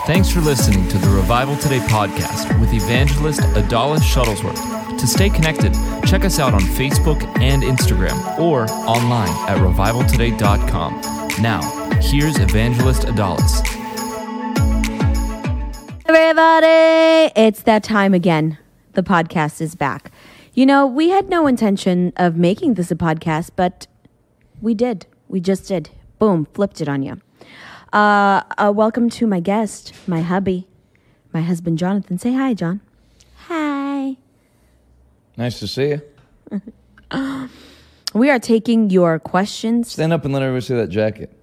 Thanks for listening to the Revival Today podcast with evangelist Adalis Shuttlesworth. To stay connected, check us out on Facebook and Instagram or online at revivaltoday.com. Now, here's evangelist Adalis. Everybody, it's that time again. The podcast is back. You know, we had no intention of making this a podcast, but we did. We just did. Boom, flipped it on you. Welcome to my guest, my hubby, my husband, Jonathan. Say hi, John. Hi. Nice to see you. We are taking your questions. Stand up and let everybody see that jacket.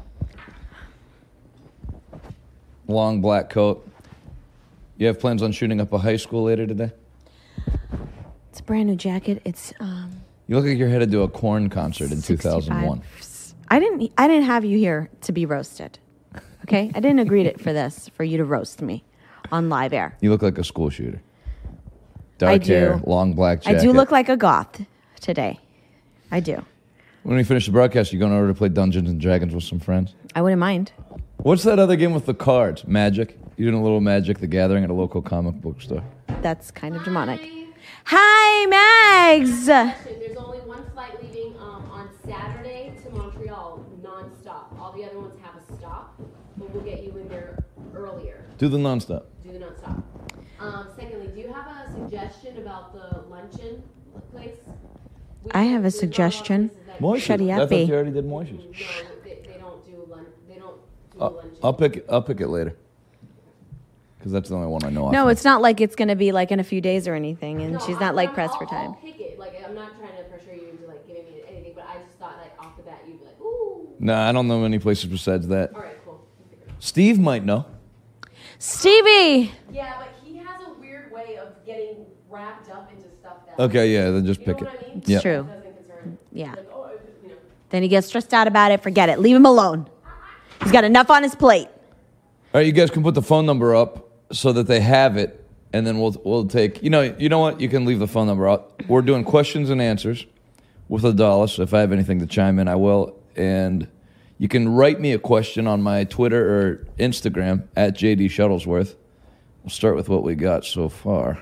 Long black coat. You have plans on shooting up a high school later today? It's a brand new jacket. It's You look like you're headed to a Korn concert in 2001. I didn't have you here to be roasted. Okay? I didn't agree for you to roast me on live air. You look like a school shooter. Dark hair, long black jacket. I do look like a goth today. I do. When we finish the broadcast, you going over to play Dungeons and Dragons with some friends? I wouldn't mind. What's that other game with the cards? Magic? You doing a little Magic the Gathering at a local comic book store? That's kind of demonic. Hi, Mags! There's only one flight leaving on Saturday to Montreal, non-stop. All the other ones have a stop, but we'll get you in there earlier. Do the nonstop. Do the non-stop. Secondly, do you have a suggestion about the luncheon place? I have a suggestion. Shut I thought you already did Moishes. No, they don't do lunch. They don't do luncheon. I'll pick it later. Because that's the only one I know. No, it's not like it's going to be like in a few days or anything, and she's not like pressed for time. I'll pick it. Like, I'm not trying to pressure you into like giving me anything, but I just thought like off the bat you'd be like, ooh. Nah, I don't know any places besides that. All right, cool. Steve might know. Stevie! Yeah, but he has a weird way of getting wrapped up into stuff that. Okay, yeah, then just You pick know it. what I mean? It's Yeah. true. Doesn't concern. Yeah. Like, oh, you know. Then he gets stressed out about it. Forget it. Leave him alone. He's got enough on his plate. All right, you guys can put the phone number up so that they have it, and then we'll take. You know what? You can leave the phone number out. We're doing questions and answers with Adalis. If I have anything to chime in, I will. And you can write me a question on my Twitter or Instagram at JD Shuttlesworth. We'll start with what we got so far.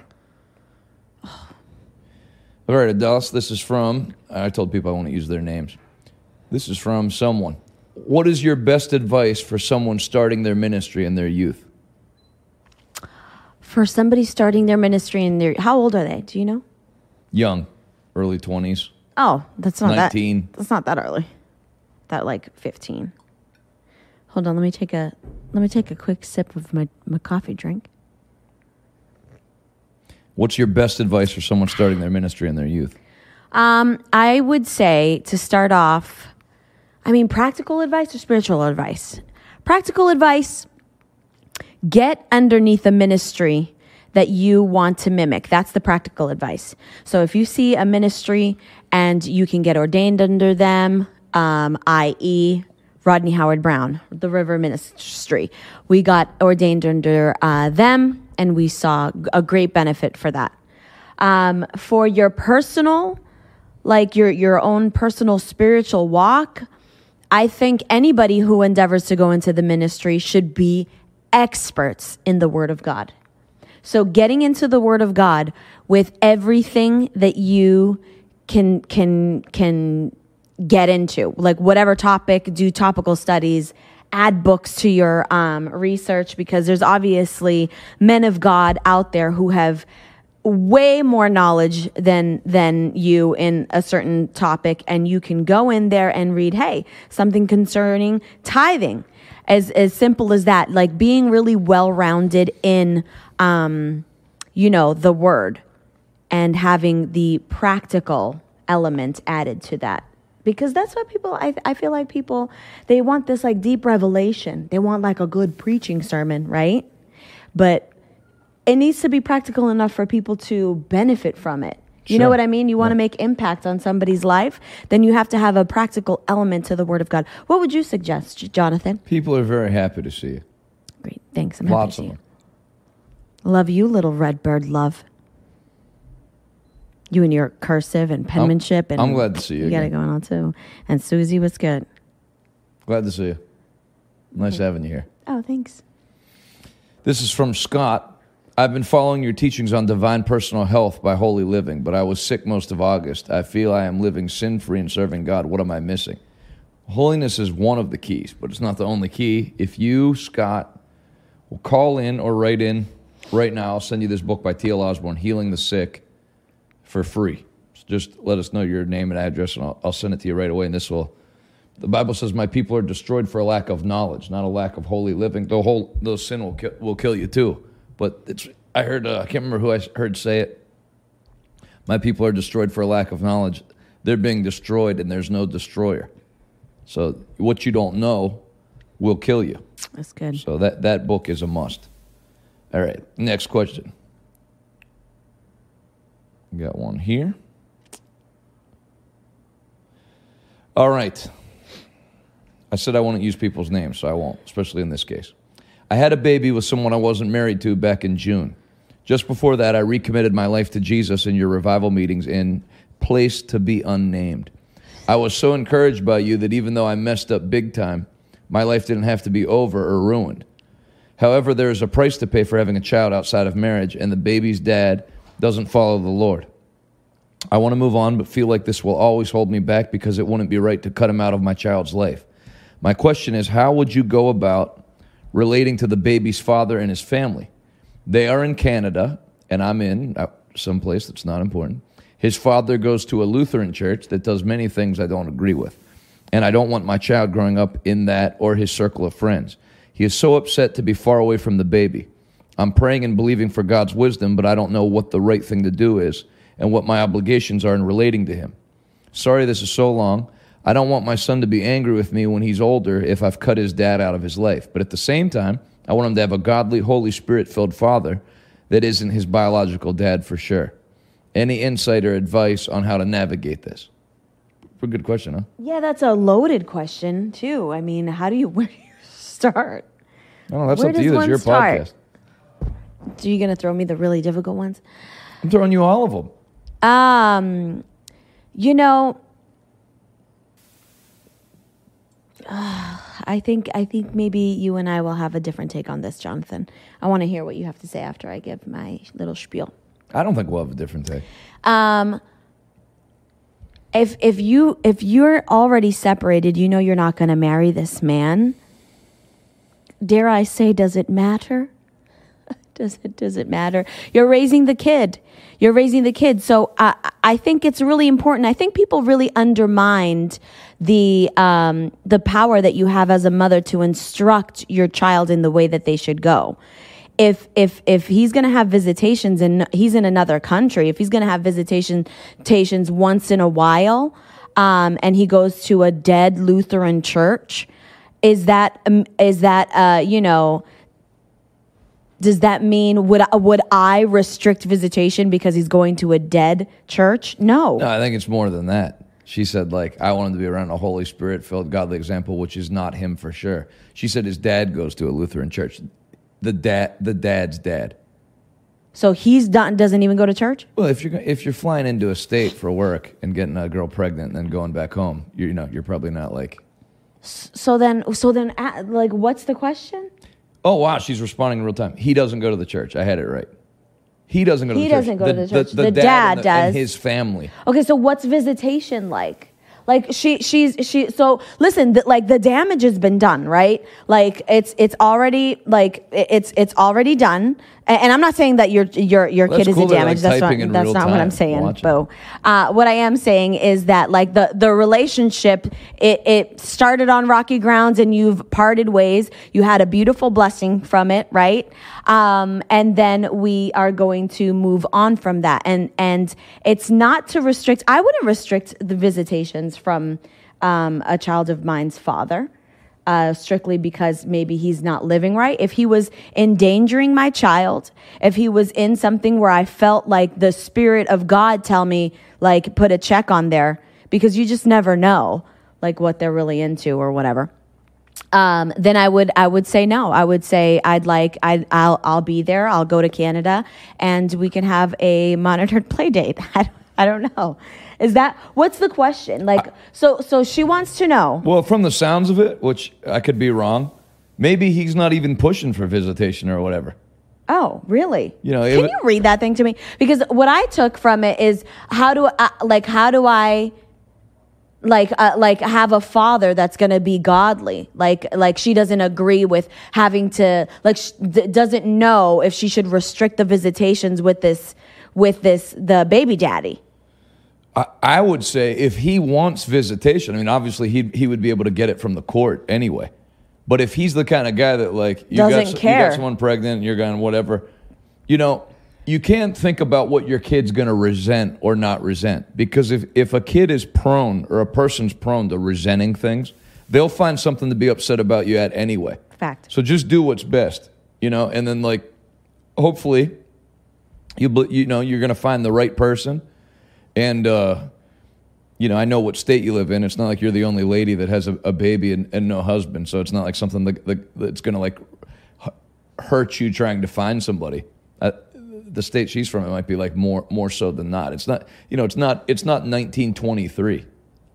All right, Adalis, this is from, I told people I won't use their names. This is from someone. What is your best advice for someone starting their ministry in their youth? For somebody starting their ministry in their... How old are they? Do you know? Young, early 20s. Oh, that's not 19. That's not that early. That like 15. Hold on, let me take a quick sip of my coffee drink. What's your best advice for someone starting their ministry in their youth? I would say to start off, practical advice or spiritual advice? Practical advice, get underneath a ministry that you want to mimic. That's the practical advice. So if you see a ministry and you can get ordained under them, i.e., Rodney Howard Brown, the River Ministry. We got ordained under them, and we saw a great benefit for that. For your personal, like your own personal spiritual walk, I think anybody who endeavors to go into the ministry should be experts in the Word of God. So getting into the Word of God with everything that you can get into, like whatever topic, do topical studies, add books to your research, because there's obviously men of God out there who have way more knowledge than you in a certain topic, and you can go in there and read, hey, something concerning tithing, as simple as that, like being really well-rounded in the Word, and having the practical element added to that. Because that's what people, I feel like people, they want this like deep revelation. They want like a good preaching sermon, right? But it needs to be practical enough for people to benefit from it. You know what I mean? You want to make impact on somebody's life, then you have to have a practical element to the Word of God. What would you suggest, Jonathan? People are very happy to see you. Great, thanks. I'm happy Lots to see of them. you. Love you, little red bird love. You and your cursive and penmanship. And I'm glad to see you You got it again. going on too. And Susie was good. Glad to see you. Nice having you here. Oh, thanks. This is from Scott. I've been following your teachings on divine personal health by holy living, but I was sick most of August. I feel I am living sin-free and serving God. What am I missing? Holiness is one of the keys, but it's not the only key. If you, Scott, will call in or write in right now, I'll send you this book by T.L. Osborne, Healing the Sick, for free. So just let us know your name and address, and I'll send it to you right away. And the Bible says, my people are destroyed for a lack of knowledge, not a lack of holy living. Though sin will kill you too. But I heard, I can't remember who I heard say it. My people are destroyed for a lack of knowledge. They're being destroyed, and there's no destroyer. So what you don't know will kill you. That's good. So that book is a must. All right, next question. Got one here. All right. I said I wouldn't use people's names, so I won't, especially in this case. I had a baby with someone I wasn't married to back in June. Just before that, I recommitted my life to Jesus in your revival meetings in Place to Be Unnamed. I was so encouraged by you that even though I messed up big time, my life didn't have to be over or ruined. However, there is a price to pay for having a child outside of marriage, and the baby's dad doesn't follow the Lord. I want to move on, but feel like this will always hold me back because it wouldn't be right to cut him out of my child's life. My question is, how would you go about relating to the baby's father and his family? They are in Canada, and I'm in someplace that's not important. His father goes to a Lutheran church that does many things I don't agree with, and I don't want my child growing up in that or his circle of friends. He is so upset to be far away from the baby. I'm praying and believing for God's wisdom, but I don't know what the right thing to do is and what my obligations are in relating to him. Sorry this is so long. I don't want my son to be angry with me when he's older if I've cut his dad out of his life. But at the same time, I want him to have a godly, Holy Spirit-filled father that isn't his biological dad for sure. Any insight or advice on how to navigate this? Pretty good question, huh? Yeah, that's a loaded question, too. I mean, where do you start? No, that's Where up to does you. That's one your start? podcast. So you're going to throw me the really difficult ones? I'm throwing you all of them. You know, I think maybe you and I will have a different take on this, Jonathan. I want to hear what you have to say after I give my little spiel. I don't think we'll have a different take. If you're already separated, you know you're not going to marry this man. Dare I say, does it matter? Does it matter? You're raising the kid. So I think it's really important. I think people really undermined the power that you have as a mother to instruct your child in the way that they should go. If he's going to have visitations and he's in another country, if he's going to have visitations once in a while, and he goes to a dead Lutheran church, is that does that mean would I restrict visitation because he's going to a dead church? No. No, I think it's more than that. She said, I want him to be around a Holy Spirit-filled, godly example, which is not him for sure. She said his dad goes to a Lutheran church. The dad's dad. So doesn't even go to church? Well, if you're flying into a state for work and getting a girl pregnant and then going back home, you're probably not like. So then, what's the question? Oh wow, she's responding in real time. He doesn't go to the church. I had it right. He doesn't go to the church. He doesn't go to the church. The dad does. And his family. Okay, so what's visitation like? Like so listen, the damage has been done, right? Like it's already done. And I'm not saying that your kid is a damage. That's not what I'm saying. Boo. What I am saying is that the relationship it started on rocky grounds and you've parted ways. You had a beautiful blessing from it, right? And then we are going to move on from that. And it's not to restrict. I wouldn't restrict the visitations from a child of mine's father. Strictly because maybe he's not living right. If he was endangering my child, if he was in something where I felt like the Spirit of God tell me, put a check on there, because you just never know, what they're really into or whatever. Then I would say no. I would say I'll be there. I'll go to Canada and we can have a monitored play date. I don't know. What's the question? So she wants to know. Well, from the sounds of it, which I could be wrong, Maybe he's not even pushing for visitation or whatever. Oh, really? You know, Can you read that thing to me? Because what I took from it is how do I have a father that's going to be godly? Like she doesn't agree with having to, doesn't know if she should restrict the visitations with the baby daddy. I would say if he wants visitation, I mean, obviously he would be able to get it from the court anyway. But if he's the kind of guy that you got someone pregnant, you're going whatever, you can't think about what your kid's going to resent or not resent. Because if a kid is prone or a person's prone to resenting things, they'll find something to be upset about you at anyway. Fact. So just do what's best, and then hopefully you're going to find the right person. And, I know what state you live in. It's not like you're the only lady that has a baby and no husband. So it's not like something that's going to hurt you trying to find somebody. The state she's from, it might be more so than not. It's not, it's not 1923.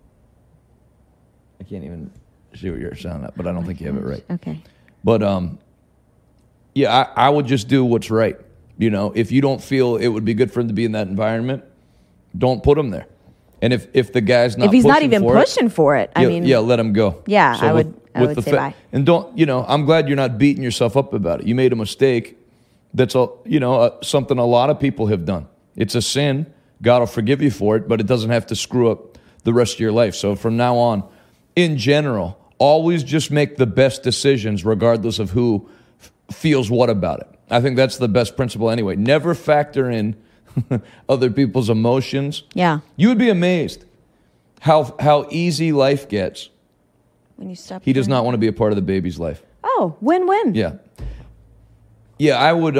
I can't even see what you're sounding at, but I don't think you have it right. Okay. But, I would just do what's right. If you don't feel it would be good for him to be in that environment, don't put him there. And if the guy's not, if he's not even pushing for it, I mean, let him go. Yeah, so I would say bye. And don't, I'm glad you're not beating yourself up about it. You made a mistake. That's something a lot of people have done. It's a sin. God will forgive you for it, but it doesn't have to screw up the rest of your life. So from now on, in general, always just make the best decisions, regardless of who feels what about it. I think that's the best principle anyway. Never factor in other people's emotions. Yeah. You would be amazed how easy life gets. When you stop. He does not want to be a part of the baby's life. Oh, win-win. Yeah. Yeah, I would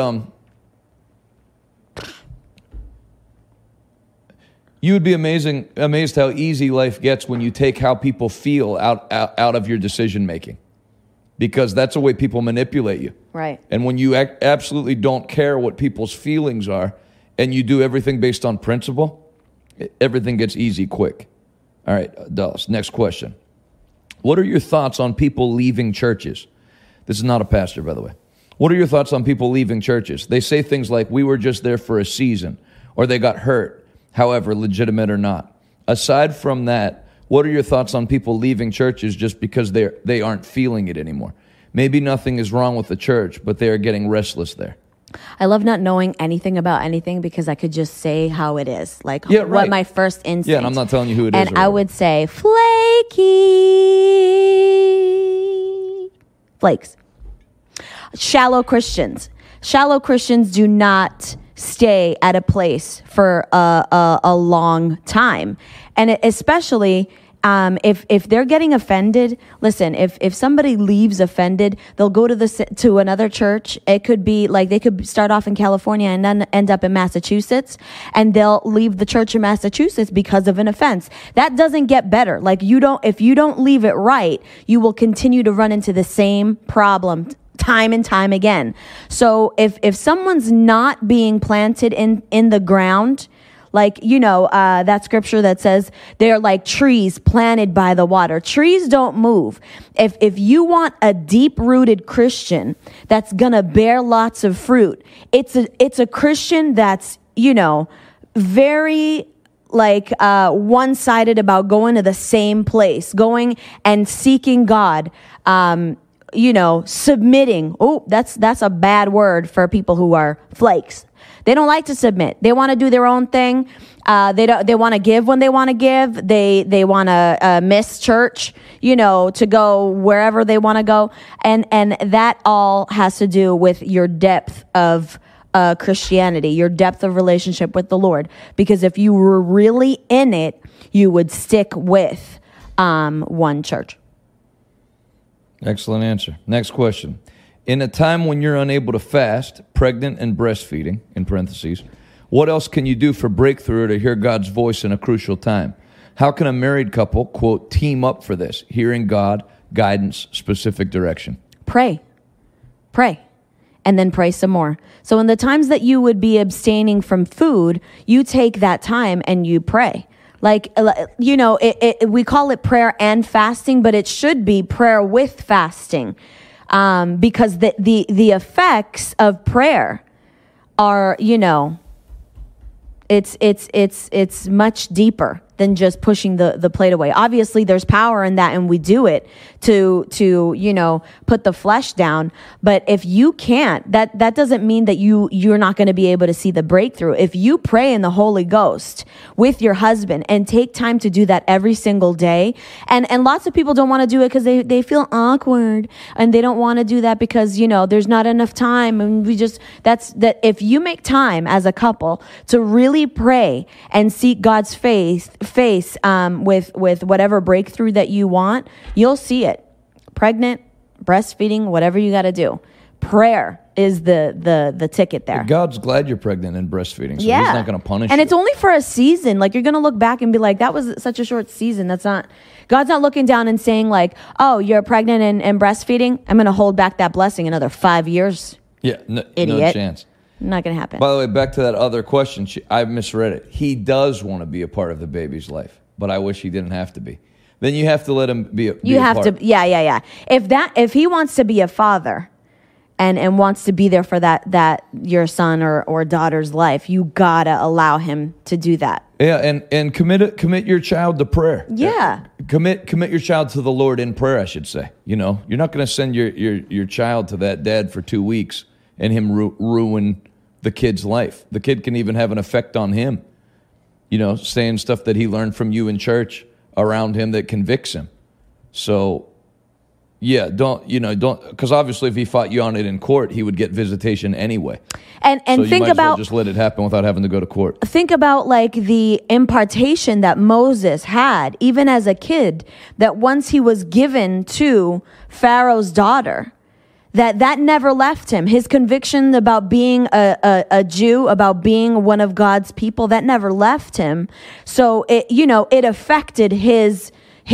you would be amazed how easy life gets when you take how people feel out of your decision making. Because that's the way people manipulate you. Right. And when you absolutely don't care what people's feelings are, and you do everything based on principle, everything gets easy quick. All right, Dallas, next question. What are your thoughts on people leaving churches? This is not a pastor, by the way. What are your thoughts on people leaving churches? They say things like, we were just there for a season, or they got hurt, however, legitimate or not. Aside from that, what are your thoughts on people leaving churches just because they aren't feeling it anymore? Maybe nothing is wrong with the church, but they are getting restless there. I love not knowing anything about anything because I could just say how it is, right. What my first instinct. Yeah, and I'm not telling you who it is. And I would say flaky. Flakes. Shallow Christians. Shallow Christians do not stay at a place for a long time. And especially if they're getting offended, listen, if somebody leaves offended, they'll go to another church. It could be they could start off in California and then end up in Massachusetts, and they'll leave the church in Massachusetts because of an offense. That doesn't get better. If you don't leave it right, you will continue to run into the same problem time and time again. So if someone's not being planted in the ground, that scripture that says they're like trees planted by the water. Trees don't move. If you want a deep-rooted Christian that's gonna bear lots of fruit, it's a Christian that's, very one-sided about going to the same place, going and seeking God, submitting. Oh, that's a bad word for people who are flakes. They don't like to submit. They want to do their own thing. They want to give when they want to give. They want to miss church, to go wherever they want to go. And that all has to do with your depth of Christianity, your depth of relationship with the Lord. Because if you were really in it, you would stick with one church. Excellent answer. Next question. In a time when you're unable to fast, pregnant and breastfeeding, in parentheses, what else can you do for breakthrough to hear God's voice in a crucial time? How can a married couple, quote, team up for this, hearing God, guidance, specific direction? Pray. And then pray some more. So in the times that you would be abstaining from food, you take that time and you pray. We call it prayer and fasting, but it should be prayer with fasting. because the effects of prayer are, it's much deeper than just pushing the plate away. Obviously, there's power in that, and we do it to put the flesh down. But if you can't, that doesn't mean that you're not going to be able to see the breakthrough. If you pray in the Holy Ghost with your husband and take time to do that every single day, and lots of people don't want to do it because they feel awkward, and they don't want to do that because there's not enough time, and that if you make time as a couple to really pray and seek God's face with whatever breakthrough that you want, you'll see it. Pregnant, breastfeeding, whatever you got to do. Prayer is the ticket there. God's glad you're pregnant and breastfeeding, so He's not going to punish you. And it's only for a season. Like, you're going to look back and be like, that was such a short season. God's not looking down and saying like, oh, you're pregnant and breastfeeding, I'm going to hold back that blessing another 5 years. Yeah, no chance. Not going to happen. By the way, back to that other question, I misread it. He does want to be a part of the baby's life, but I wish he didn't have to be. Then you have to let him be a part. Yeah. If he wants to be a father and wants to be there for that your son or daughter's life, you gotta allow him to do that. Yeah, and commit your child to prayer. Yeah. Commit your child to the Lord in prayer, I should say. You're not going to send your child to that dad for 2 weeks and him ruin the kid's life. The kid can even have an effect on him, saying stuff that he learned from you in church around him that convicts him. So, yeah, don't, because obviously if he fought you on it in court, he would get visitation anyway. And so think you might about, as well just let it happen without having to go to court. Think about like the impartation that Moses had, even as a kid, that once he was given to Pharaoh's daughter, that never left him. His conviction about being a Jew, about being one of God's people, that never left him. So it affected his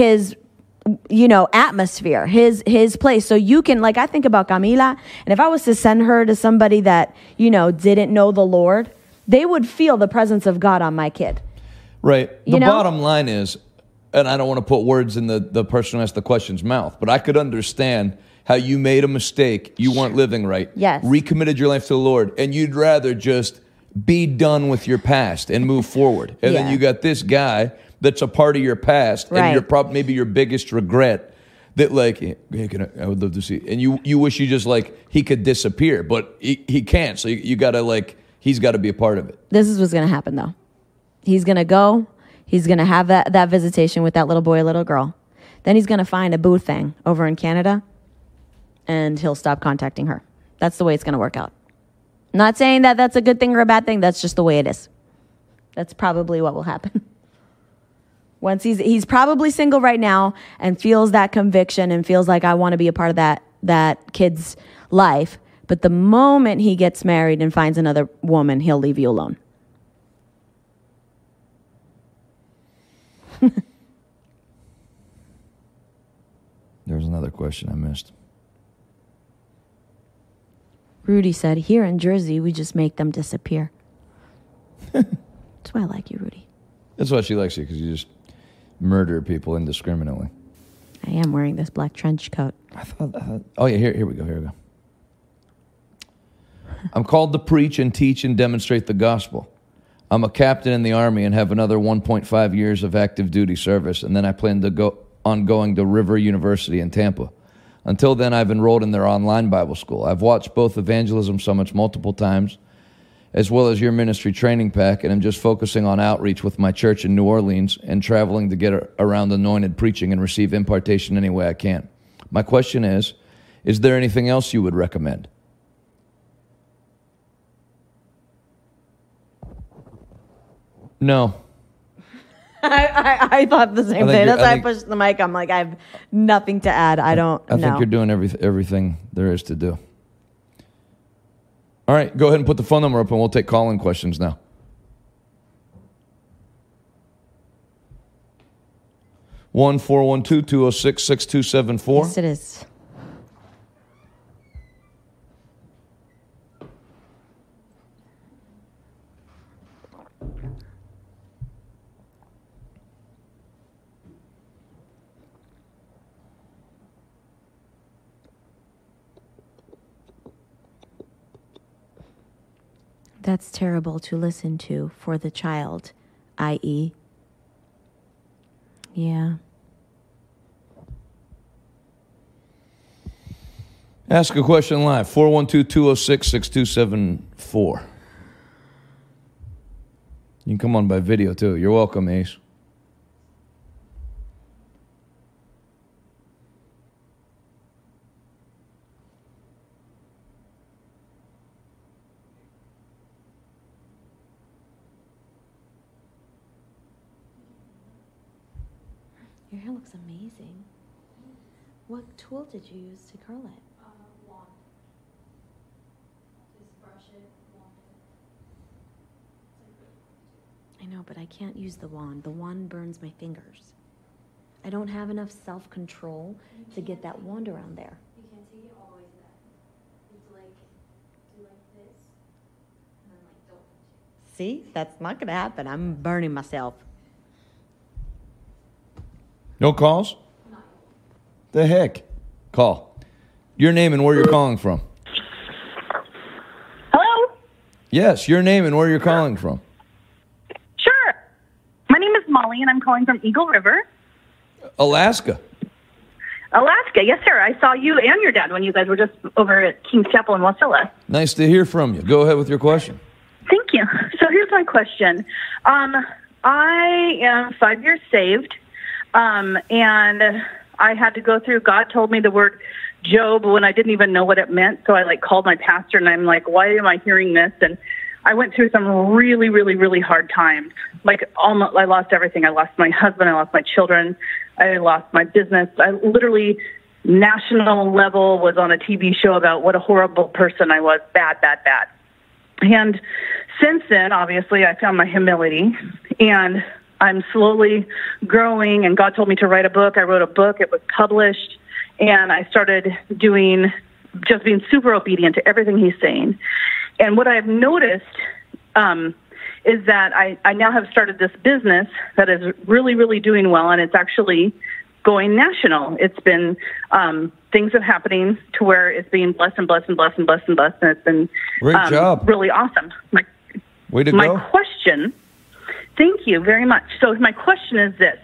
atmosphere, his place. So you can, like, I think about Camila, and if I was to send her to somebody that, didn't know the Lord, they would feel the presence of God on my kid. Right. The bottom line is, and I don't want to put words in the person who asked the question's mouth, but I could understand how you made a mistake, you weren't living right, yes, recommitted your life to the Lord, and you'd rather just be done with your past and move forward. And then you got this guy that's a part of your past, and maybe your biggest regret that, like, hey, I would love to see, and you wish you just, like, he could disappear, but he can't, so you got to, like, he's got to be a part of it. This is what's going to happen, though. He's going to go, he's going to have that visitation with that little boy, little girl. Then he's going to find a boo thing over in Canada, and he'll stop contacting her. That's the way it's going to work out. Not saying that that's a good thing or a bad thing. That's just the way it is. That's probably what will happen. Once he's probably single right now and feels that conviction and feels like, I want to be a part of that kid's life. But the moment he gets married and finds another woman, he'll leave you alone. There was another question I missed. Rudy said, here in Jersey, we just make them disappear. That's why I like you, Rudy. That's why she likes you, because you just murder people indiscriminately. I am wearing this black trench coat. I thought oh, yeah, here we go. I'm called to preach and teach and demonstrate the gospel. I'm a captain in the Army and have another 1.5 years of active duty service, and then I plan to go on going to River University in Tampa. Until then, I've enrolled in their online Bible school. I've watched both evangelism summits multiple times, as well as your ministry training pack, and I'm just focusing on outreach with my church in New Orleans and traveling to get around anointed preaching and receive impartation any way I can. My question is there anything else you would recommend? No. I thought the same thing. That's why I pushed the mic. I'm like, I have nothing to add. I think you're doing everything there is to do. All right, go ahead and put the phone number up, and we'll take call-in questions now. 1-412-206-6274. Yes, it is. That's terrible to listen to for the child, i.e. Yeah. Ask a question live, 412-206-6274. You can come on by video, too. You're welcome, Ace. Your hair looks amazing. What tool did you use to curl it? Wand. Just brush it, wand it. I know, but I can't use the wand. The wand burns my fingers. I don't have enough self-control to get that wand around there. You can't take it all the way to that. You have to do like this, and then don't touch it. See? That's not going to happen. I'm burning myself. No calls? The heck? Call. Your name and where you're calling from. Hello? Yes, your name and where you're calling from. Sure. My name is Molly, and I'm calling from Eagle River, Alaska. Alaska. Yes, sir. I saw you and your dad when you guys were just over at King's Chapel in Wasilla. Nice to hear from you. Go ahead with your question. Thank you. So here's my question. I am 5 years saved, and I had to go through, God told me the word Job when I didn't even know what it meant. So I called my pastor and I'm like, why am I hearing this? And I went through some really, really, really hard times. Almost, I lost everything. I lost my husband. I lost my children. I lost my business. I literally, national level, was on a TV show about what a horrible person I was. Bad, bad, bad. And since then, obviously, I found my humility, and I'm slowly growing, and God told me to write a book. I wrote a book. It was published, and I started being super obedient to everything he's saying. And what I've noticed is that I now have started this business that is really, really doing well, and it's actually going national. It's been, things are happening to where it's being blessed and blessed and blessed and blessed and blessed, and it's been Great job. Really awesome. Way to my go. question, thank you very much. So my question is this.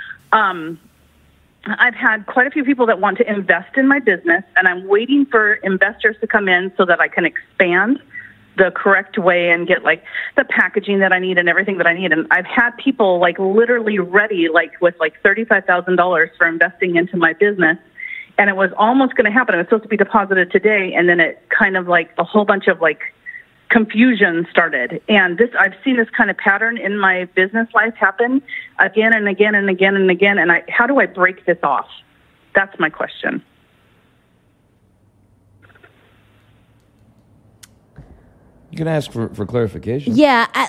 I've had quite a few people that want to invest in my business, and I'm waiting for investors to come in so that I can expand the correct way and get the packaging that I need and everything that I need. And I've had people literally ready, with $35,000 for investing into my business. And it was almost going to happen. It was supposed to be deposited today. And then it kind of a whole bunch of confusion started. And I've seen this kind of pattern in my business life happen again and again and again and again. And how do I break this off? That's my question. You can ask for clarification. Yeah, I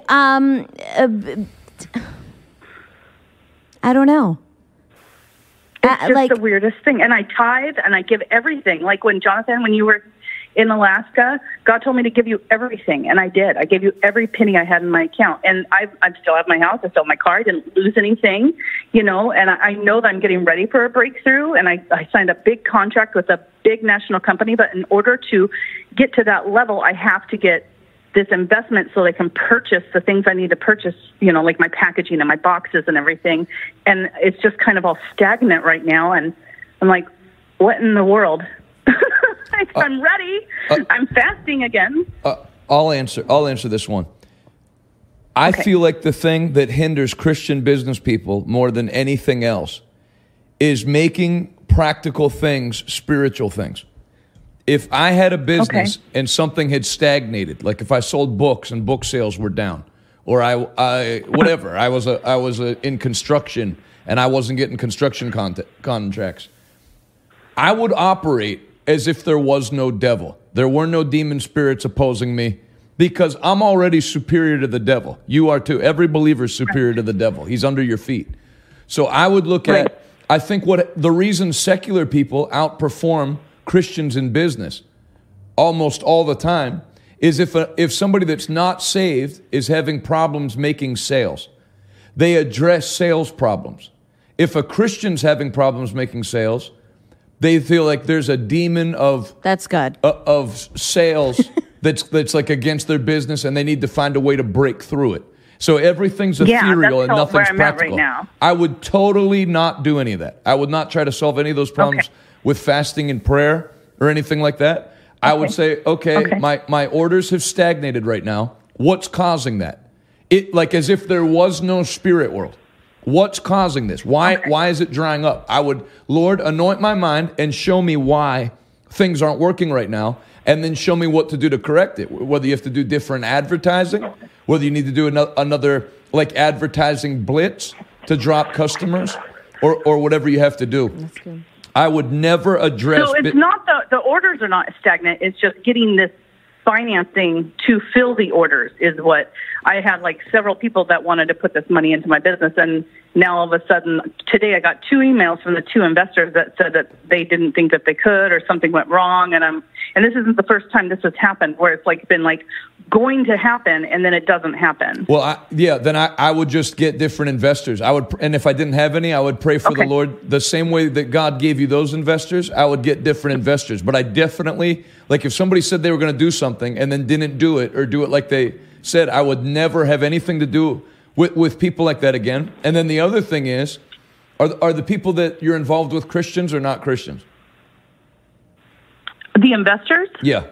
don't know. It's just the weirdest thing. And I tithe and I give everything. When you were in Alaska, God told me to give you everything. And I did. I gave you every penny I had in my account. And I still have my house. I still have my car. I didn't lose anything, and I know that I'm getting ready for a breakthrough. And I signed a big contract with a big national company. But in order to get to that level, I have to get this investment so they can purchase the things I need to purchase, my packaging and my boxes and everything. And it's just kind of all stagnant right now. And I'm like, what in the world? I'm ready. I'm fasting again. I'll answer this one. I feel like the thing that hinders Christian business people more than anything else is making practical things spiritual things. If I had a business and something had stagnated, like if I sold books and book sales were down, or I was in construction and I wasn't getting construction contracts, I would operate as if there was no devil. There were no demon spirits opposing me because I'm already superior to the devil. You are too. Every believer is superior to the devil. He's under your feet. So I would look at, I think the reason secular people outperform Christians in business almost all the time is if somebody that's not saved is having problems making sales, they address sales problems. If a Christian's having problems making sales, they feel like there's a demon of that's good of sales that's like against their business, and they need to find a way to break through it. So everything's Yeah, ethereal and that's nothing's where I'm at practical. right now. I would totally not do any of that. I would not try to solve any of those problems with fasting and prayer or anything like that. I would say, okay. my orders have stagnated right now. What's causing that? It like as if there was no spirit world. What's causing this? Why is it drying up? I would, Lord, anoint my mind and show me why things aren't working right now, and then show me what to do to correct it. Whether you have to do different advertising, whether you need to do another like advertising blitz to drop customers, or whatever you have to do. That's good. I would never address. So it's not the orders are not stagnant. It's just getting this financing to fill the orders is what I had like several people that wanted to put this money into my business. And now all of a sudden today I got 2 emails from the 2 investors that said that they didn't think that they could, or something went wrong. And this isn't the first time this has happened where it's like been like going to happen and then it doesn't happen. Well, then I would just get different investors. And if I didn't have any, I would pray for the Lord the same way that God gave you those investors. I would get different investors. But I definitely, like if somebody said they were going to do something and then didn't do it, or do it like they said, I would never have anything to do with people like that again. And then the other thing is, are the people that you're involved with Christians or not Christians? The investors? Yeah.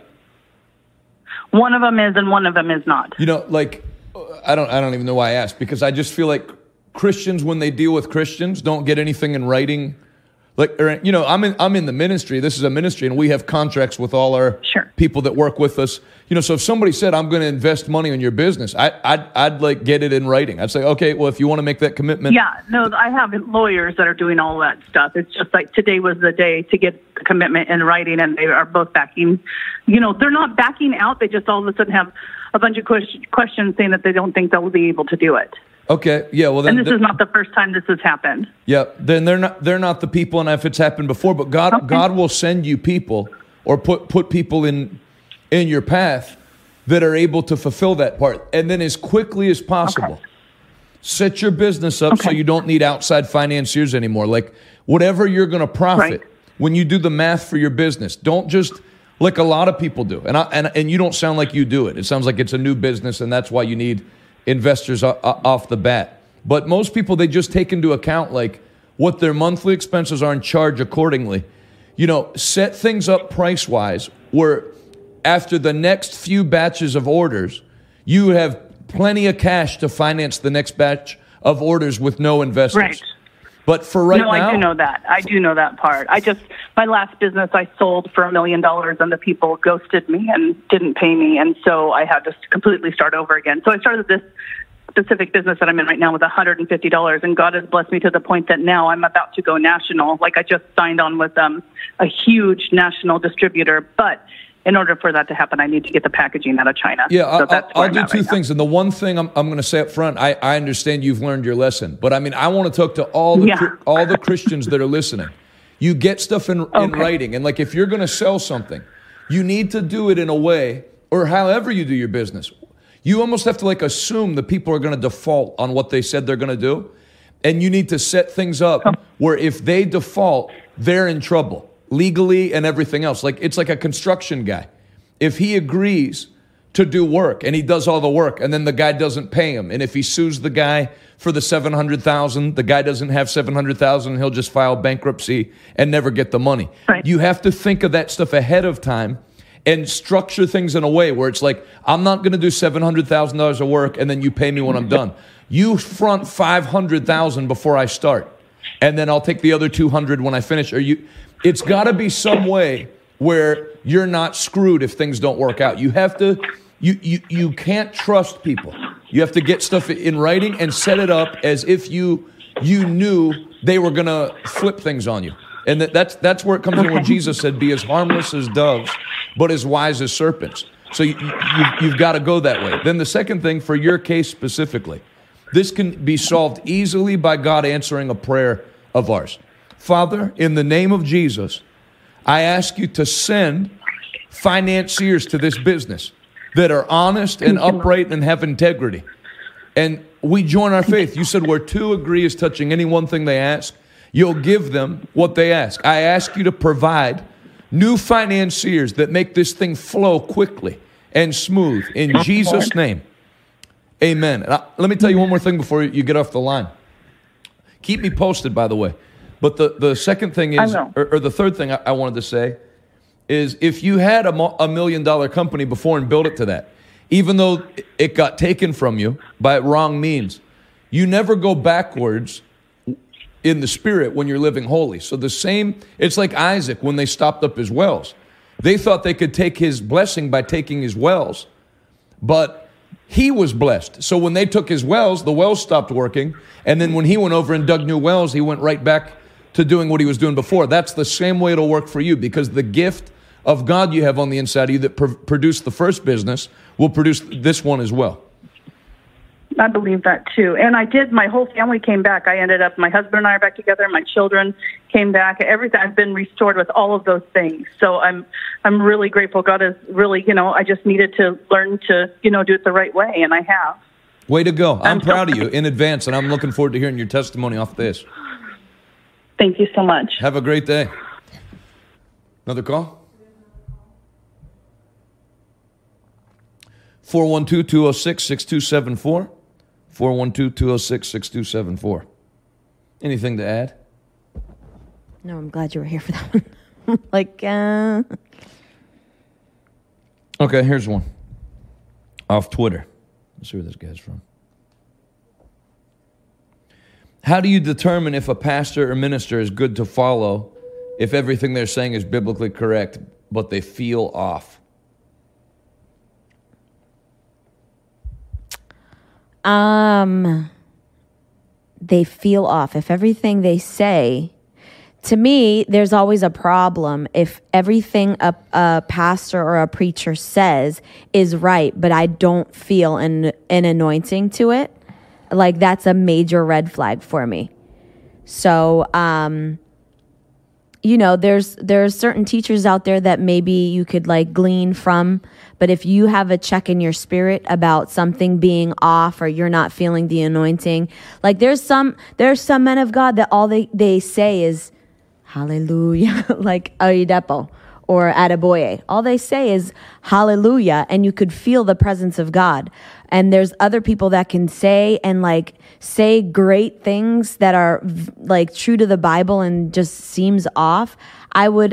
One of them is and one of them is not. You know, like, I don't even know why I asked, because I just feel like Christians, when they deal with Christians, don't get anything in writing. Like, or, you know, I'm in the ministry. This is a ministry, and we have contracts with all our people that work with us. You know, so if somebody said, I'm going to invest money in your business, I'd like get it in writing. I'd say, okay, well, if you want to make that commitment. Yeah, no, I have lawyers that are doing all that stuff. It's just like today was the day to get the commitment in writing, and they are both backing. You know, they're not backing out. They just all of a sudden have a bunch of questions saying that they don't think they'll be able to do it. Okay, yeah, well then. And this is not the first time this has happened. Yeah, then they're not the people, and if it's happened before, but God will send you people, or put people in your path that are able to fulfill that part, and then as quickly as possible, set your business up so you don't need outside financiers anymore. Like whatever you're going to profit when you do the math for your business, don't just like a lot of people do, and you don't sound like you do it. It sounds like it's a new business, and that's why you need investors off the bat. But most people, they just take into account like what their monthly expenses are and charge accordingly. You know, set things up price-wise where after the next few batches of orders, you have plenty of cash to finance the next batch of orders with no investors. Right. But for right now... I do know that. I do know that part. My last business I sold for $1 million, and the people ghosted me and didn't pay me, and so I had to completely start over again. So I started this specific business that I'm in right now with $150, and God has blessed me to the point that now I'm about to go national. Like I just signed on with a huge national distributor, but in order for that to happen, I need to get the packaging out of China. Yeah, so I'll do two things. And the one thing I'm going to say up front, I understand you've learned your lesson. But I mean, I want to talk to all the Christians that are listening. You get stuff in writing. And like if you're going to sell something, you need to do it in a way, or however you do your business. You almost have to like assume the people are going to default on what they said they're going to do. And you need to set things up where if they default, they're in trouble. Legally and everything else. Like it's like a construction guy. If he agrees to do work and he does all the work and then the guy doesn't pay him, and if he sues the guy for the $700,000, the guy doesn't have $700,000, he'll just file bankruptcy and never get the money. Right. You have to think of that stuff ahead of time and structure things in a way where it's like, I'm not going to do $700,000 of work and then you pay me when I'm done. You front $500,000 before I start, and then I'll take the other $200 when I finish. It's got to be some way where you're not screwed if things don't work out. You have to, you can't trust people. You have to get stuff in writing and set it up as if you knew they were going to flip things on you. And that's where it comes in when Jesus said, be as harmless as doves, but as wise as serpents. So you've got to go that way. Then the second thing for your case specifically, this can be solved easily by God answering a prayer of ours. Father, in the name of Jesus, I ask you to send financiers to this business that are honest and upright and have integrity. And we join our faith. You said where two agree is touching any one thing they ask, you'll give them what they ask. I ask you to provide new financiers that make this thing flow quickly and smooth in Jesus' name. Amen. And let me tell you one more thing before you get off the line. Keep me posted, by the way. But the second thing is, or the third thing I wanted to say is, if you had a $1 million company before and built it to that, even though it got taken from you by wrong means, you never go backwards in the spirit when you're living holy. So it's like Isaac when they stopped up his wells. They thought they could take his blessing by taking his wells, but he was blessed. So when they took his wells, the wells stopped working. And then when he went over and dug new wells, he went right back to doing what he was doing before. That's the same way it'll work for you, because the gift of God you have on the inside of you that produced the first business will produce this one as well. I believe that too. And I did, my whole family came back. My husband and I are back together. My children came back. Everything, I've been restored with all of those things. So I'm really grateful. God is really, I just needed to learn to, do it the right way. And I have. Way to go. I'm proud of you in advance. And I'm looking forward to hearing your testimony off this. Thank you so much. Have a great day. Another call? 412-206-6274. 412-206-6274. Anything to add? No, I'm glad you were here for that one. Okay, here's one. Off Twitter. Let's see where this guy's from. How do you determine if a pastor or minister is good to follow if everything they're saying is biblically correct, but they feel off? They feel off. If everything they say, to me, there's always a problem if everything a pastor or a preacher says is right, but I don't feel an anointing to it. Like, that's a major red flag for me. So, there's certain teachers out there that maybe you could glean from, but if you have a check in your spirit about something being off or you're not feeling the anointing, there's some men of God that all they say is hallelujah, like Oyedepo or Adeboye. All they say is hallelujah, and you could feel the presence of God. And there's other people that can say and say great things that are true to the Bible and just seems off. I would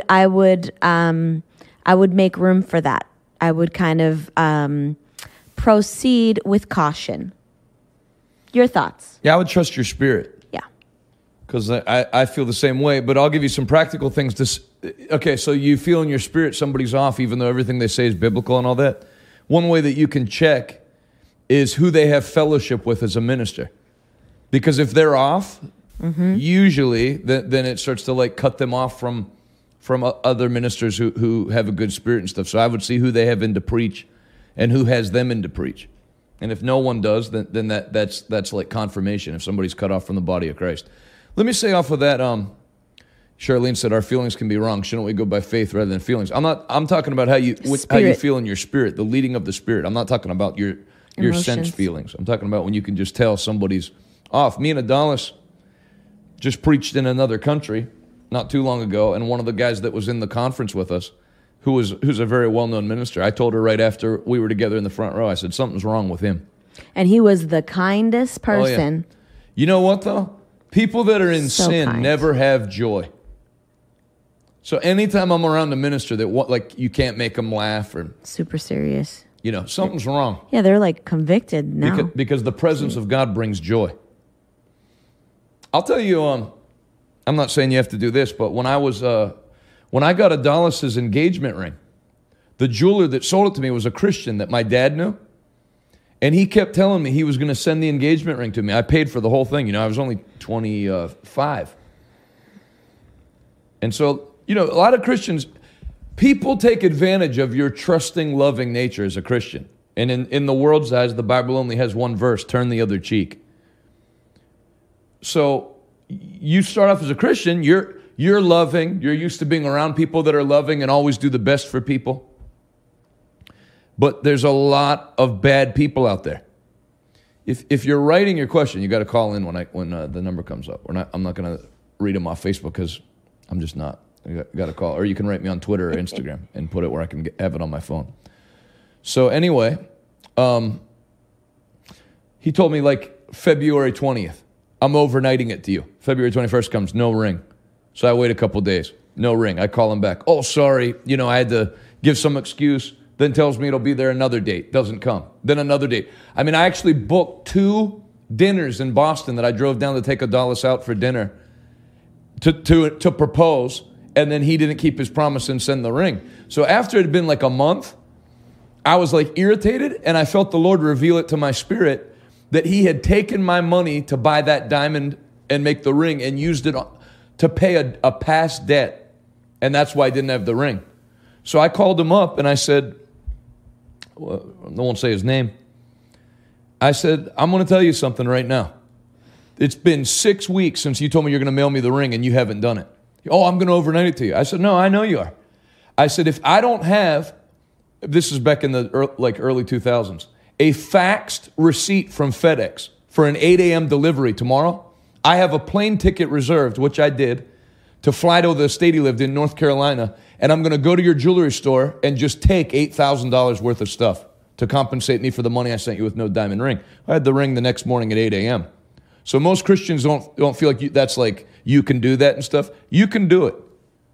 make room for that. I would kind of proceed with caution. Your thoughts? Yeah, I would trust your spirit. Yeah. Because I feel the same way, but I'll give you some practical things. Okay, so you feel in your spirit somebody's off, even though everything they say is biblical and all that. One way that you can check is who they have fellowship with as a minister. Because if they're off, usually then it starts to cut them off from other ministers who have a good spirit and stuff. So I would see who they have in to preach and who has them in to preach. And if no one does, then that's like confirmation if somebody's cut off from the body of Christ. Let me say off of that, Charlene said our feelings can be wrong. Shouldn't we go by faith rather than feelings? I'm talking about how you feel in your spirit, the leading of the spirit. I'm not talking about your sense feelings. I'm talking about when you can just tell somebody's off. Me and Adalis just preached in another country not too long ago, and one of the guys that was in the conference with us, who's a very well-known minister, I told her right after we were together in the front row, I said, something's wrong with him. And he was the kindest person. Oh, yeah. You know what, though? People that are in sin never have joy. So anytime I'm around a minister that you can't make them laugh or super serious, something's wrong. Yeah, they're convicted now because the presence of God brings joy. I'll tell you, I'm not saying you have to do this, but when I got Adalis' engagement ring, the jeweler that sold it to me was a Christian that my dad knew, and he kept telling me he was going to send the engagement ring to me. I paid for the whole thing. I was only 25, and so. A lot of Christians, people take advantage of your trusting, loving nature as a Christian. And in the world's eyes, the Bible only has one verse, turn the other cheek. So you start off as a Christian, you're loving, you're used to being around people that are loving and always do the best for people. But there's a lot of bad people out there. If you're writing your question, you got to call in when the number comes up. I'm not going to read them off Facebook because I'm just not. You got to call, or you can write me on Twitter or Instagram and put it where I can have it on my phone. So anyway, he told me like February 20th, I'm overnighting it to you. February 21st comes, no ring. So I wait a couple days, no ring. I call him back. Oh, sorry. I had to give some excuse. Then tells me it'll be there another date. Doesn't come. Then another date. I actually booked 2 dinners in Boston that I drove down to take Adalis out for dinner to propose. And then he didn't keep his promise and send the ring. So after it had been like a month, I was like irritated, and I felt the Lord reveal it to my spirit that he had taken my money to buy that diamond and make the ring and used it to pay a past debt. And that's why I didn't have the ring. So I called him up and I said, well, I won't say his name. I said, I'm going to tell you something right now. It's been 6 weeks since you told me you're going to mail me the ring and you haven't done it. Oh, I'm going to overnight it to you. I said, no, I know you are. I said, if I don't have, this is back in the early 2000s, a faxed receipt from FedEx for an 8 a.m. delivery tomorrow, I have a plane ticket reserved, which I did, to fly to the state he lived in, North Carolina, and I'm going to go to your jewelry store and just take $8,000 worth of stuff to compensate me for the money I sent you with no diamond ring. I had the ring the next morning at 8 a.m. So most Christians don't feel like that's like you can do that and stuff. You can do it.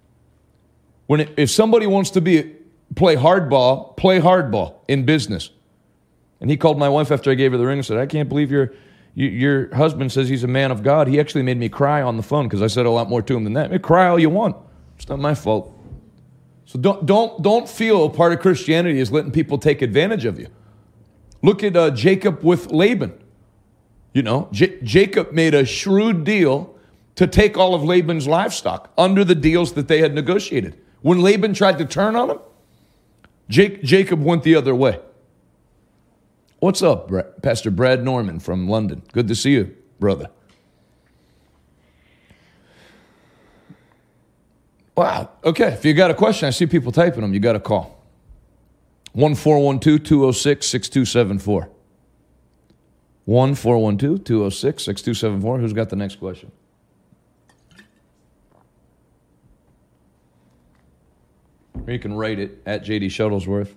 If somebody wants to play hardball in business. And he called my wife after I gave her the ring and said, I can't believe your husband says he's a man of God. He actually made me cry on the phone because I said a lot more to him than that. Cry all you want. It's not my fault. So don't feel part of Christianity is letting people take advantage of you. Look at Jacob with Laban. Jacob made a shrewd deal to take all of Laban's livestock under the deals that they had negotiated. When Laban tried to turn on him, Jacob went the other way. What's up, Pastor Brad Norman from London? Good to see you, brother. Wow. Okay, if you got a question, I see people typing them. You got to call. 1-412-206-6274. 1-412-206-6274. Who's got the next question? Or you can write it at J.D. Shuttlesworth.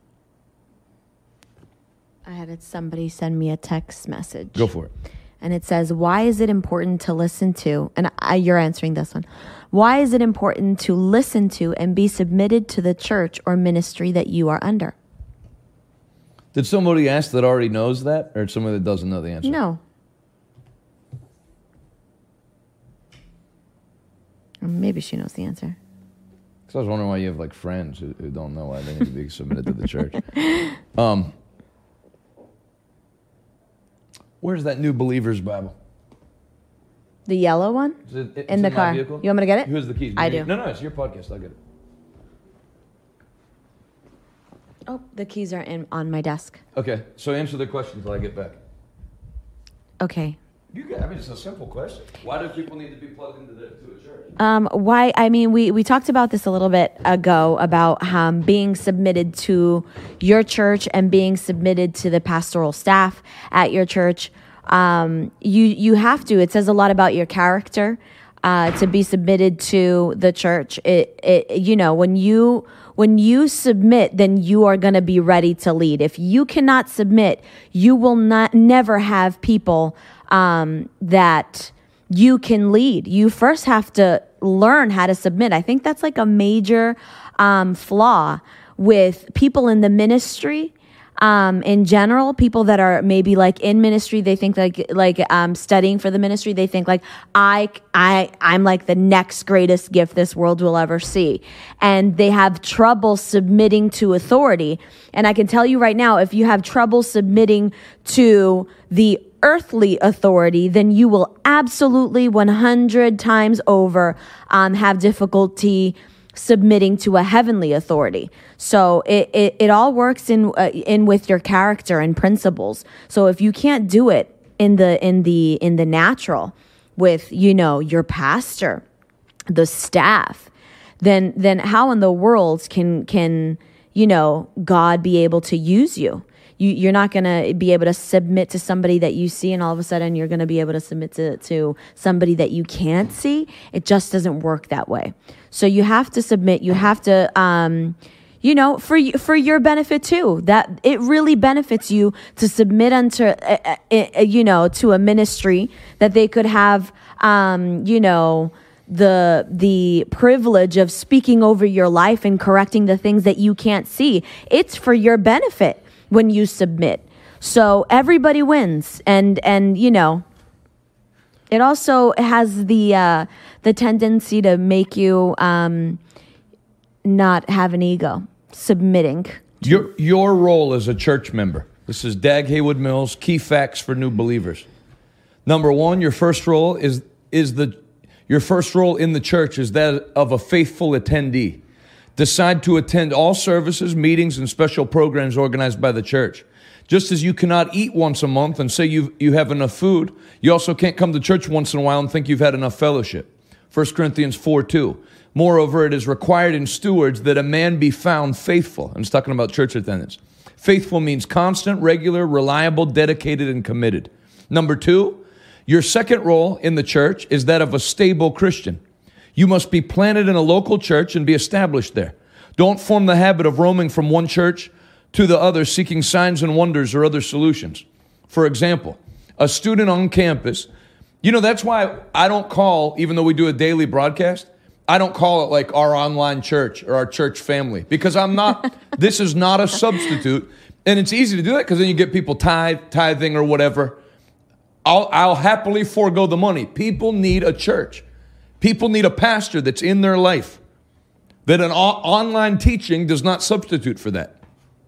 I had somebody send me a text message. Go for it. And it says, why is it important to listen to, and you're answering this one. Why is it important to listen to and be submitted to the church or ministry that you are under? Did somebody ask that already knows that, or somebody that doesn't know the answer? No. Or maybe she knows the answer. Because I was wondering why you have friends who don't know why they need to be submitted to the church. Where's that New Believers Bible? The yellow one? In the car. Vehicle? You want me to get it? Who has the keys? I do. No, it's your podcast. I'll get it. Oh, the keys are on my desk. Okay, so answer the question until I get back. Okay. It's a simple question. Why do people need to be plugged into a church? Why? We talked about this a little bit ago about being submitted to your church and being submitted to the pastoral staff at your church. You have to. It says a lot about your character to be submitted to the church. When you submit, then you are going to be ready to lead. If you cannot submit, you will never have people that you can lead. You first have to learn how to submit. I think that's a major flaw with people in the ministry. In general, people that are maybe in ministry, they think studying for the ministry, they think I'm the next greatest gift this world will ever see. And they have trouble submitting to authority. And I can tell you right now, if you have trouble submitting to the earthly authority, then you will absolutely 100 times over have difficulty submitting to a heavenly authority. So it all works in with your character and principles. So if you can't do it in the natural with your pastor, the staff, then how in the world can God be able to use you? You're not going to be able to submit to somebody that you see, and all of a sudden you're going to be able to submit to somebody that you can't see. It just doesn't work that way. So you have to submit. You have to for your benefit too. That it really benefits you to submit unto, to a ministry that they could have, the privilege of speaking over your life and correcting the things that you can't see. It's for your benefit when you submit. So everybody wins, and it also has the tendency to make you not have an ego. Submitting. Your role as a church member. This is Dag Haywood Mills, key facts for new believers. Number one, your first role in the church is that of a faithful attendee. Decide to attend all services, meetings, and special programs organized by the church. Just as you cannot eat once a month and say you have enough food, you also can't come to church once in a while and think you've had enough fellowship. 1 Corinthians 4:2. Moreover, it is required in stewards that a man be found faithful. I'm just talking about church attendance. Faithful means constant, regular, reliable, dedicated, and committed. Number two, your second role in the church is that of a stable Christian. You must be planted in a local church and be established there. Don't form the habit of roaming from one church to the other, seeking signs and wonders or other solutions. For example, a student on campus, that's why I don't call, even though we do a daily broadcast, I don't call it like our online church or our church family, because this is not a substitute. And it's easy to do that because then you get people tithing or whatever. I'll happily forego the money. People need a church. People need a pastor that's in their life. That an online teaching does not substitute for that.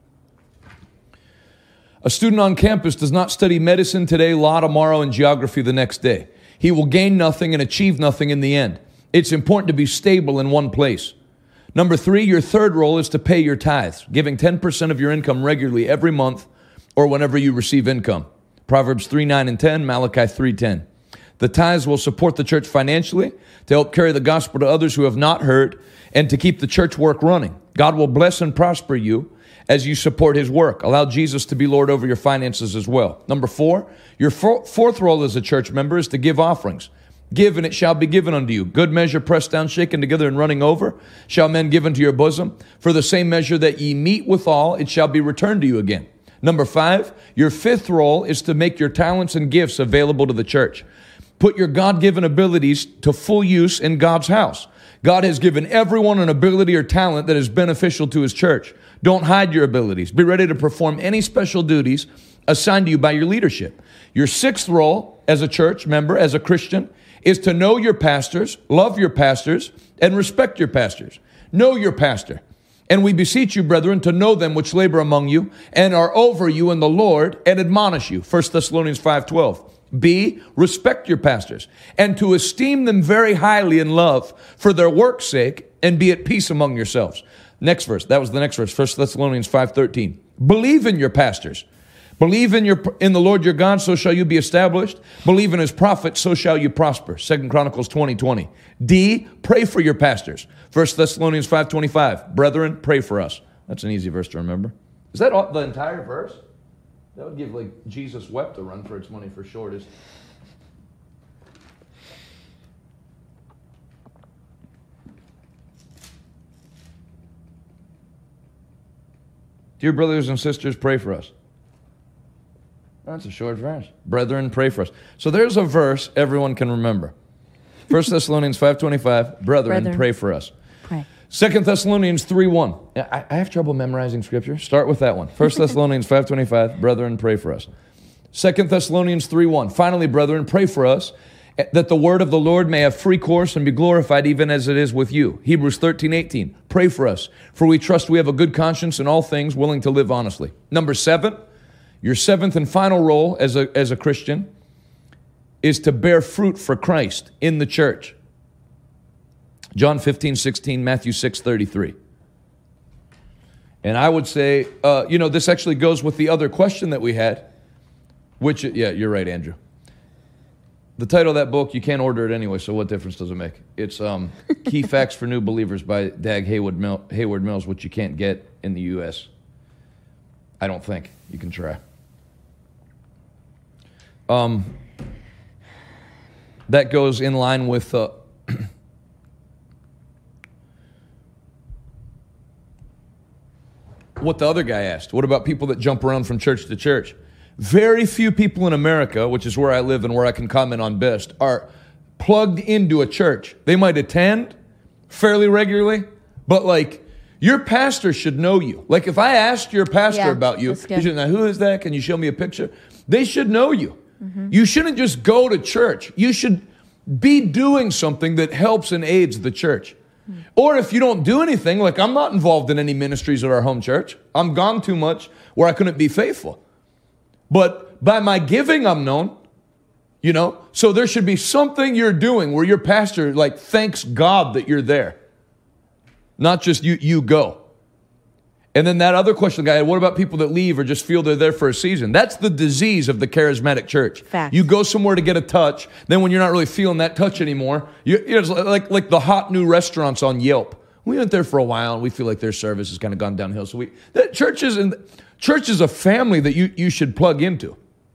A student on campus does not study medicine today, law tomorrow, and geography the next day. He will gain nothing and achieve nothing in the end. It's important to be stable in one place. Number three, your third role is to pay your tithes, giving 10% of your income regularly every month or whenever you receive income. Proverbs 3:9 and 10, Malachi 3:10. The tithes will support the church financially to help carry the gospel to others who have not heard and to keep the church work running. God will bless and prosper you as you support his work. Allow Jesus to be Lord over your finances as well. Number four, your fourth role as a church member is to give offerings. Give, and it shall be given unto you. Good measure, pressed down, shaken together, and running over, shall men give unto your bosom. For the same measure that ye meet withal, it shall be returned to you again. Number five, your fifth role is to make your talents and gifts available to the church. Put your God-given abilities to full use in God's house. God has given everyone an ability or talent that is beneficial to his church. Don't hide your abilities. Be ready to perform any special duties assigned to you by your leadership. Your sixth role as a church member, as a Christian, is to know your pastors, love your pastors, and respect your pastors. Know your pastor. And we beseech you, brethren, to know them which labor among you and are over you in the Lord and admonish you. 1 Thessalonians 5:12. B, respect your pastors and to esteem them very highly in love for their work's sake, and be at peace among yourselves. Next verse. That was the next verse. 1 Thessalonians 5:13. Believe in your pastors. Believe in the Lord your God, so shall you be established. Believe in his prophets, so shall you prosper. 2 Chronicles 20:20. D, pray for your pastors. 1 Thessalonians 5:25. Brethren, pray for us. That's an easy verse to remember. Is that the entire verse? That would give Jesus wept a run for its money for shortest. Dear brothers and sisters, pray for us. That's a short verse. Brethren, pray for us. So there's a verse everyone can remember. 1 Thessalonians 5:25, brethren, pray for us. Pray. 2 Thessalonians 3:1. I have trouble memorizing scripture. Start with that one. 1 Thessalonians 5:25, brethren, pray for us. 2 Thessalonians 3:1. Finally, brethren, pray for us, that the word of the Lord may have free course and be glorified even as it is with you. Hebrews 13:18. Pray for us, for we trust we have a good conscience in all things, willing to live honestly. Number 7, your seventh and final role as a Christian is to bear fruit for Christ in the church. John 15:16, Matthew 6:33. And I would say, this actually goes with the other question that we had, which, yeah, you're right, Andrew. The title of that book, you can't order it anyway, so what difference does it make? It's Key Facts for New Believers by Dag Haywood Mills, which you can't get in the U.S. I don't think. You can try. That goes in line with what the other guy asked. What about people that jump around from church to church? Very few people in America, which is where I live and where I can comment on best, are plugged into a church. They might attend fairly regularly, but like your pastor should know you. Like if I asked your pastor about you, he should know, who is that? Can you show me a picture? They should know you. You shouldn't just go to church. You should be doing something that helps and aids the church. Or if you don't do anything, like I'm not involved in any ministries at our home church. I'm gone too much where I couldn't be faithful. But by my giving, I'm known, you know? So there should be something you're doing where your pastor like thanks God that you're there. Not just you go. And then that other question, guy, what about people that leave or just feel they're there for a season? That's the disease of the charismatic church. Fact. You go somewhere to get a touch, then when you're not really feeling that touch anymore, it's like the hot new restaurants on Yelp. We went there for a while and we feel like their service has kind of gone downhill. So church is a family that you should plug into.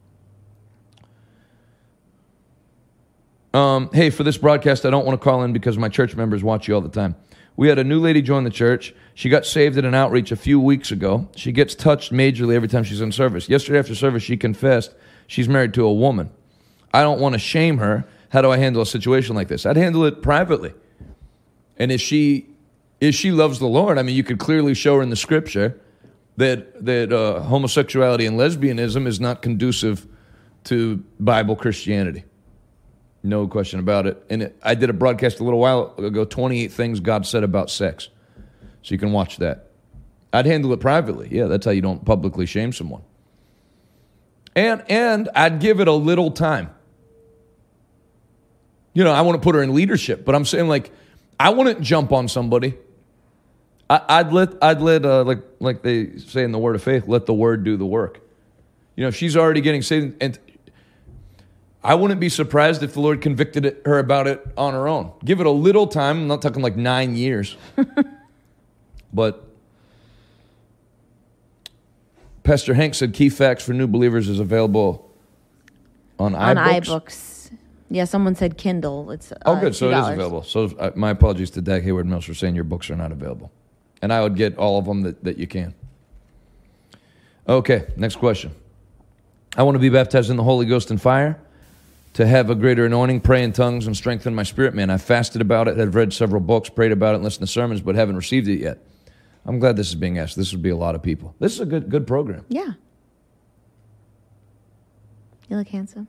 Hey, for this broadcast, I don't want to call in because my church members watch you all the time. We had a new lady join the church. She got saved at an outreach a few weeks ago. She gets touched majorly every time she's in service. Yesterday after service, she confessed she's married to a woman. I don't want to shame her. How do I handle a situation like this? I'd handle it privately. And if she loves the Lord, I mean, you could clearly show her in the scripture that homosexuality and lesbianism is not conducive to Bible Christianity. No question about it. And I did a broadcast a little while ago, 28 things God said about sex. So you can watch that. I'd handle it privately. Yeah, that's how you don't publicly shame someone. And I'd give it a little time. You know, I want to put her in leadership, but I'm saying like, I wouldn't jump on somebody. I'd let like they say in the Word of Faith, let the Word do the work. You know, if she's already getting saved, and I wouldn't be surprised if the Lord convicted her about it on her own. Give it a little time. I'm not talking like 9 years. But Pastor Hank said Key Facts for New Believers is available on iBooks. Yeah, someone said Kindle. It's oh, good. So $2. it is available. So my apologies to Dag Hayward Mills for saying your books are not available. And I would get all of them that you can. Okay, next question. I want to be baptized in the Holy Ghost and fire, to have a greater anointing, pray in tongues, and strengthen my spirit, man. I fasted about it, have read several books, prayed about it, and listened to sermons, but haven't received it yet. I'm glad this is being asked. This would be a lot of people. This is a good program. Yeah. You look handsome.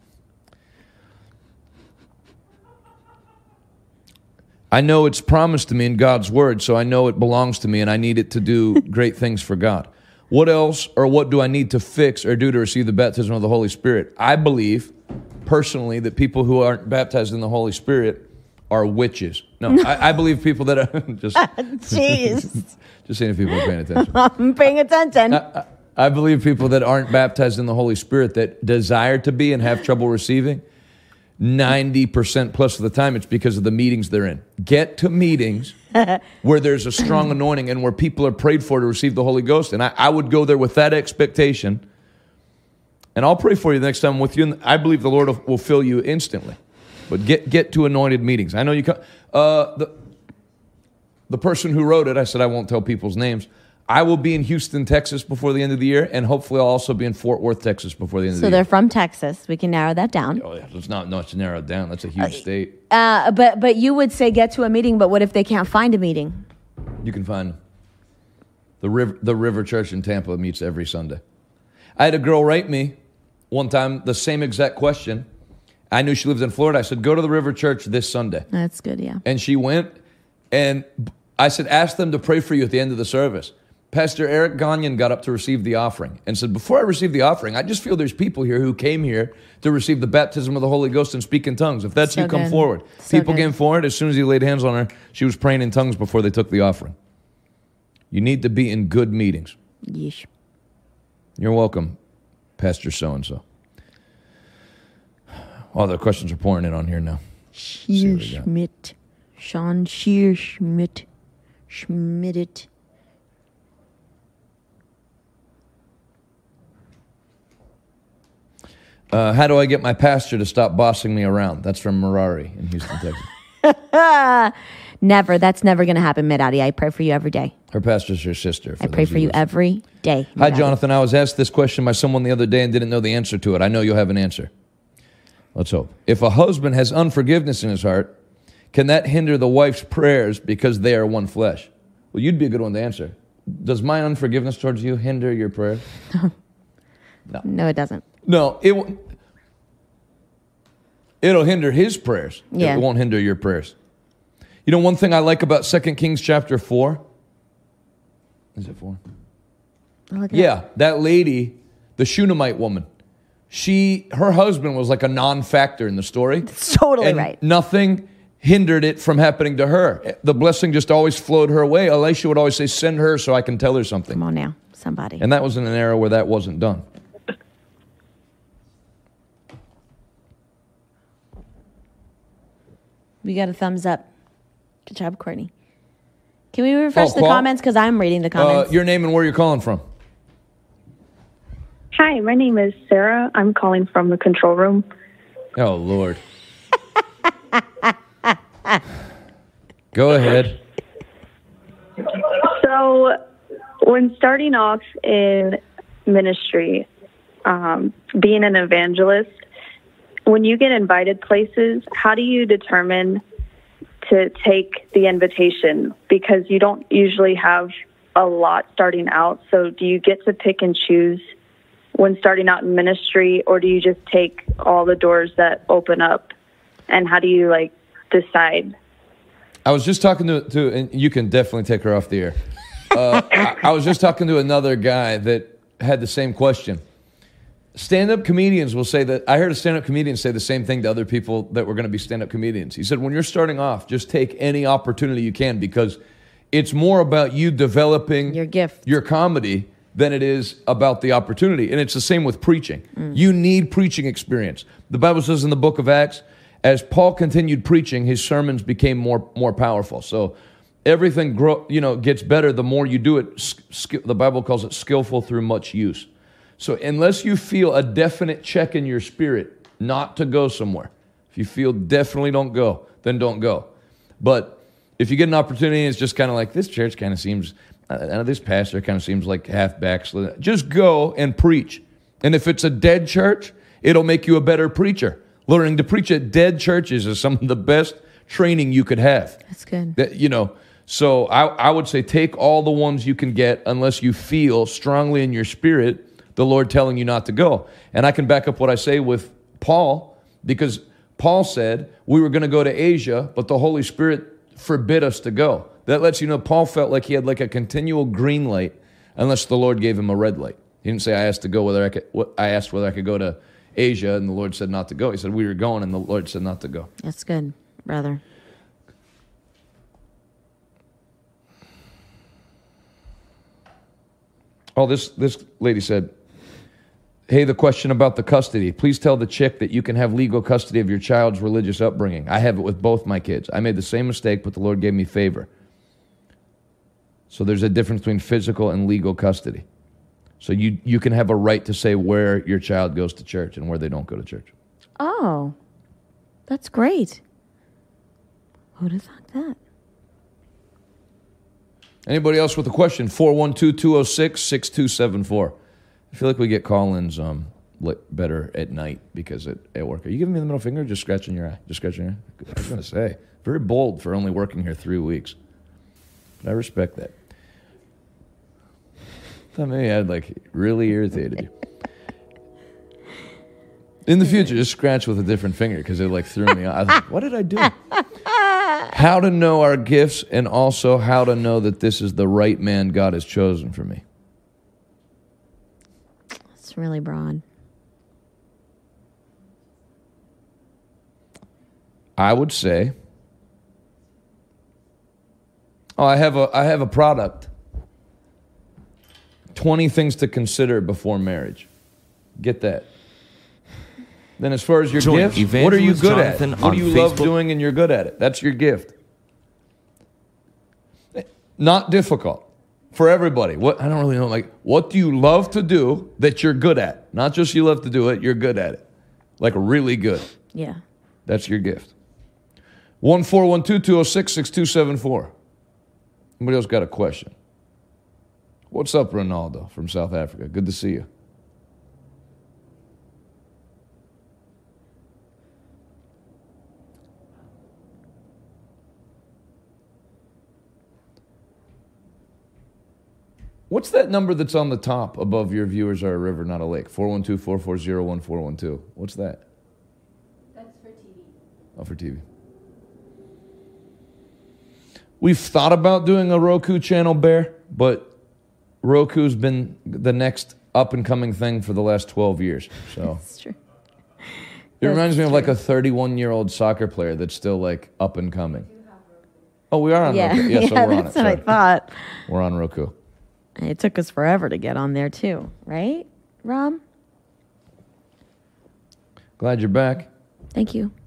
I know it's promised to me in God's word, so I know it belongs to me, and I need it to do great things for God. What else or what do I need to fix or do to receive the baptism of the Holy Spirit? I believe personally that people who aren't baptized in the Holy Spirit are witches. No, I believe people that are just Jeez. just seeing if people are paying attention. I'm paying attention. I believe people that aren't baptized in the Holy Spirit that desire to be and have trouble receiving, 90% plus of the time it's because of the meetings they're in. Get to meetings where there's a strong anointing and where people are prayed for to receive the Holy Ghost. And I would go there with that expectation. And I'll pray for you the next time I'm with you. And I believe the Lord will fill you instantly. But get to anointed meetings. I know you come. The person who wrote it, I said I won't tell people's names. I will be in Houston, Texas before the end of the year. And hopefully I'll also be in Fort Worth, Texas before the end of the year. So they're from Texas. We can narrow that down. Oh, yeah. It's not much narrowed down. That's a huge state. But you would say get to a meeting, but what if they can't find a meeting? You can find the River Church in Tampa meets every Sunday. I had a girl write me one time the same exact question. I knew she lives in Florida. I said, go to the River Church this Sunday. That's good, yeah. And she went, and I said, ask them to pray for you at the end of the service. Pastor Eric Gagnon got up to receive the offering and said, before I receive the offering, I just feel there's people here who came here to receive the baptism of the Holy Ghost and speak in tongues. If that's you, come forward. People came forward. As soon as he laid hands on her, she was praying in tongues before they took the offering. You need to be in good meetings. Yeesh. You're welcome, Pastor so-and-so. Oh, the questions are pouring in on here now. Schmidt. Sean Schmidt. Schmidt. How do I get my pastor to stop bossing me around? That's from Mirari in Houston, Texas. Never. That's never going to happen, Medadi. I pray for you every day. Her pastor's your sister. I pray for you every day. Hi, Medadi. Jonathan. I was asked this question by someone the other day and didn't know the answer to it. I know you'll have an answer. Let's hope. If a husband has unforgiveness in his heart, can that hinder the wife's prayers because they are one flesh? Well, you'd be a good one to answer. Does my unforgiveness towards you hinder your prayers? No, it doesn't. No, it'll hinder his prayers. Yeah. It won't hinder your prayers. You know, one thing I like about 2 Kings chapter 4? Is it 4? Yeah, that lady, the Shunammite woman, her husband was like a non-factor in the story. That's totally and right. Nothing hindered it from happening to her. The blessing just always flowed her way. Elisha would always say, send her so I can tell her something. Come on now, somebody. And that was in an era where that wasn't done. We got a thumbs up. Good job, Courtney. Can we refresh the call? comments? Because I'm reading the comments. Your name and where you're calling from. Hi, my name is Sarah. I'm calling from the control room. Oh, Lord. Go ahead. So, when starting off in ministry, being an evangelist, when you get invited places, how do you determine to take the invitation? Because you don't usually have a lot starting out. So do you get to pick and choose when starting out in ministry, or do you just take all the doors that open up? And how do you decide? I was just talking to and you can definitely take her off the air. I was just talking to another guy that had the same question. Stand-up comedians will say that. I heard a stand-up comedian say the same thing to other people that were going to be stand-up comedians. He said, when you're starting off, just take any opportunity you can, because it's more about you developing Your gift, your comedy, than it is about the opportunity. And it's the same with preaching. You need preaching experience. The Bible says in the book of Acts, as Paul continued preaching, his sermons became more powerful. So everything gets better the more you do it. The Bible calls it skillful through much use. So unless you feel a definite check in your spirit not to go somewhere, if you feel definitely don't go, then don't go. But if you get an opportunity and it's just kind of like, this church kind of seems, this pastor kind of seems like half backslid, just go and preach. And if it's a dead church, it'll make you a better preacher. Learning to preach at dead churches is some of the best training you could have. That's good. So I would say take all the ones you can get unless you feel strongly in your spirit the Lord telling you not to go. And I can back up what I say with Paul, because Paul said we were going to go to Asia, but the Holy Spirit forbid us to go. That lets you know Paul felt like he had like a continual green light unless the Lord gave him a red light. He didn't say I asked whether I could go to Asia, and the Lord said not to go. He said we were going, and the Lord said not to go. That's good, brother. Oh, this lady said, hey, the question about the custody. Please tell the chick that you can have legal custody of your child's religious upbringing. I have it with both my kids. I made the same mistake, but the Lord gave me favor. So there's a difference between physical and legal custody. So you can have a right to say where your child goes to church and where they don't go to church. Oh, that's great. Who'd have thought that? Anybody else with a question? 412-206-6274. I feel like we get call-ins better at night because at work. Are you giving me the middle finger or just scratching your eye? Just scratching your eye? I was going to say, very bold for only working here 3 weeks. But I respect that. Thought maybe I'd really irritated you. In the future, just scratch with a different finger because it threw me off. I was like, what did I do? How to know our gifts, and also how to know that this is the right man God has chosen for me. It's really broad. I would say, I have a product. 20 things to consider before marriage. Get that. Then as far as your Join gifts, what are you good at? What do you love doing and you're good at it? That's your gift. Not difficult for everybody. I don't really know. What do you love to do that you're good at? Not just you love to do it, you're good at it. Really good. Yeah. That's your gift. 1412-206-6274. Anybody else got a question? What's up, Ronaldo from South Africa? Good to see you. What's that number that's on the top above your viewers are a river, not a lake? 412-440-1412. What's that? That's for TV. Oh, for TV. We've thought about doing a Roku channel, Bear, but Roku's been the next up-and-coming thing for the last 12 years. So That's true. it reminds me of like a 31-year-old soccer player that's still like up-and-coming. Oh, we are on Roku. Yeah, so we're on that's it. what I Sorry. thought. We're on Roku. It took us forever to get on there too, right, Rom? Glad you're back. Thank you.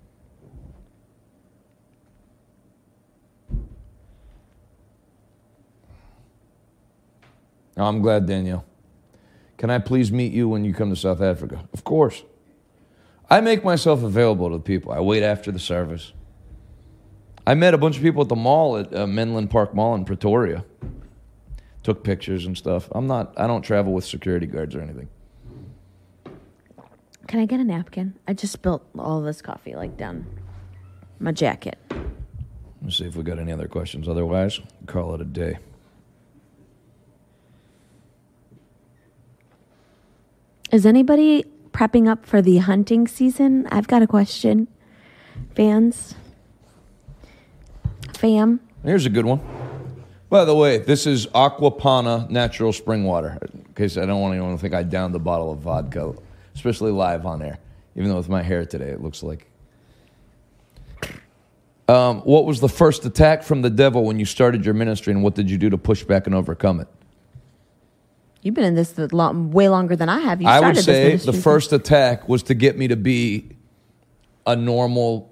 Oh, I'm glad, Danielle. Can I please meet you when you come to South Africa? Of course. I make myself available to people. I wait after the service. I met a bunch of people at the mall at Menlyn Park Mall in Pretoria. Took pictures and stuff. I don't travel with security guards or anything. Can I get a napkin? I just spilled all this coffee like down my jacket. Let's see if we got any other questions. Otherwise, call it a day. Is anybody prepping up for the hunting season? I've got a question. Fans? Fam? Here's a good one. By the way, this is Aquapana natural spring water. In case I don't want anyone to think I downed a bottle of vodka, especially live on air. Even though with my hair today, it looks like. What was the first attack from the devil when you started your ministry, and what did you do to push back and overcome it? You've been in this way longer than I have. You I started would this say ministry. the first attack was to get me to be a normal,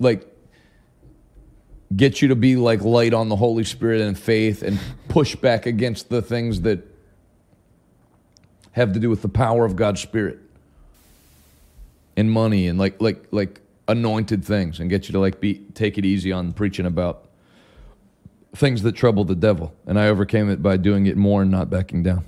get you to be like light on the Holy Spirit and faith, and push back against the things that have to do with the power of God's Spirit and money and like anointed things, and get you to take it easy on preaching about things that trouble the devil. And I overcame it by doing it more and not backing down.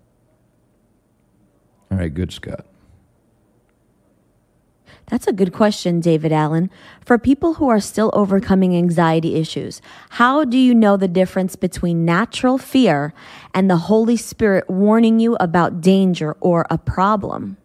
All right, good, Scott. That's a good question, David Allen. For people who are still overcoming anxiety issues, how do you know the difference between natural fear and the Holy Spirit warning you about danger or a problem?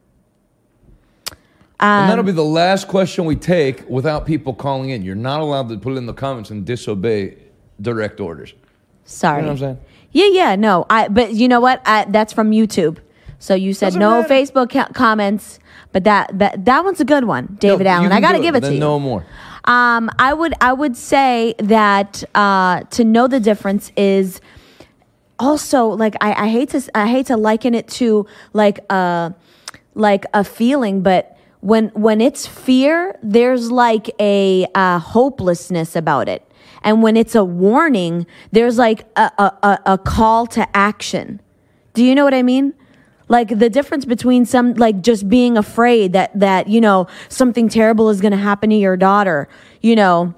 And that'll be the last question we take without people calling in. You're not allowed to put it in the comments and disobey direct orders. Sorry. You know what I'm saying? Yeah, no. But you know what? That's from YouTube. So you said Doesn't no matter. Facebook comments, but that one's a good one, David No, Allen. I got to give it to you. No more. I would say that to know the difference is also like I hate to liken it to like a feeling, but when it's fear, there's like a hopelessness about it. And when it's a warning, there's like a call to action. Do you know what I mean? Like the difference between some, like just being afraid that you know, something terrible is going to happen to your daughter, you know,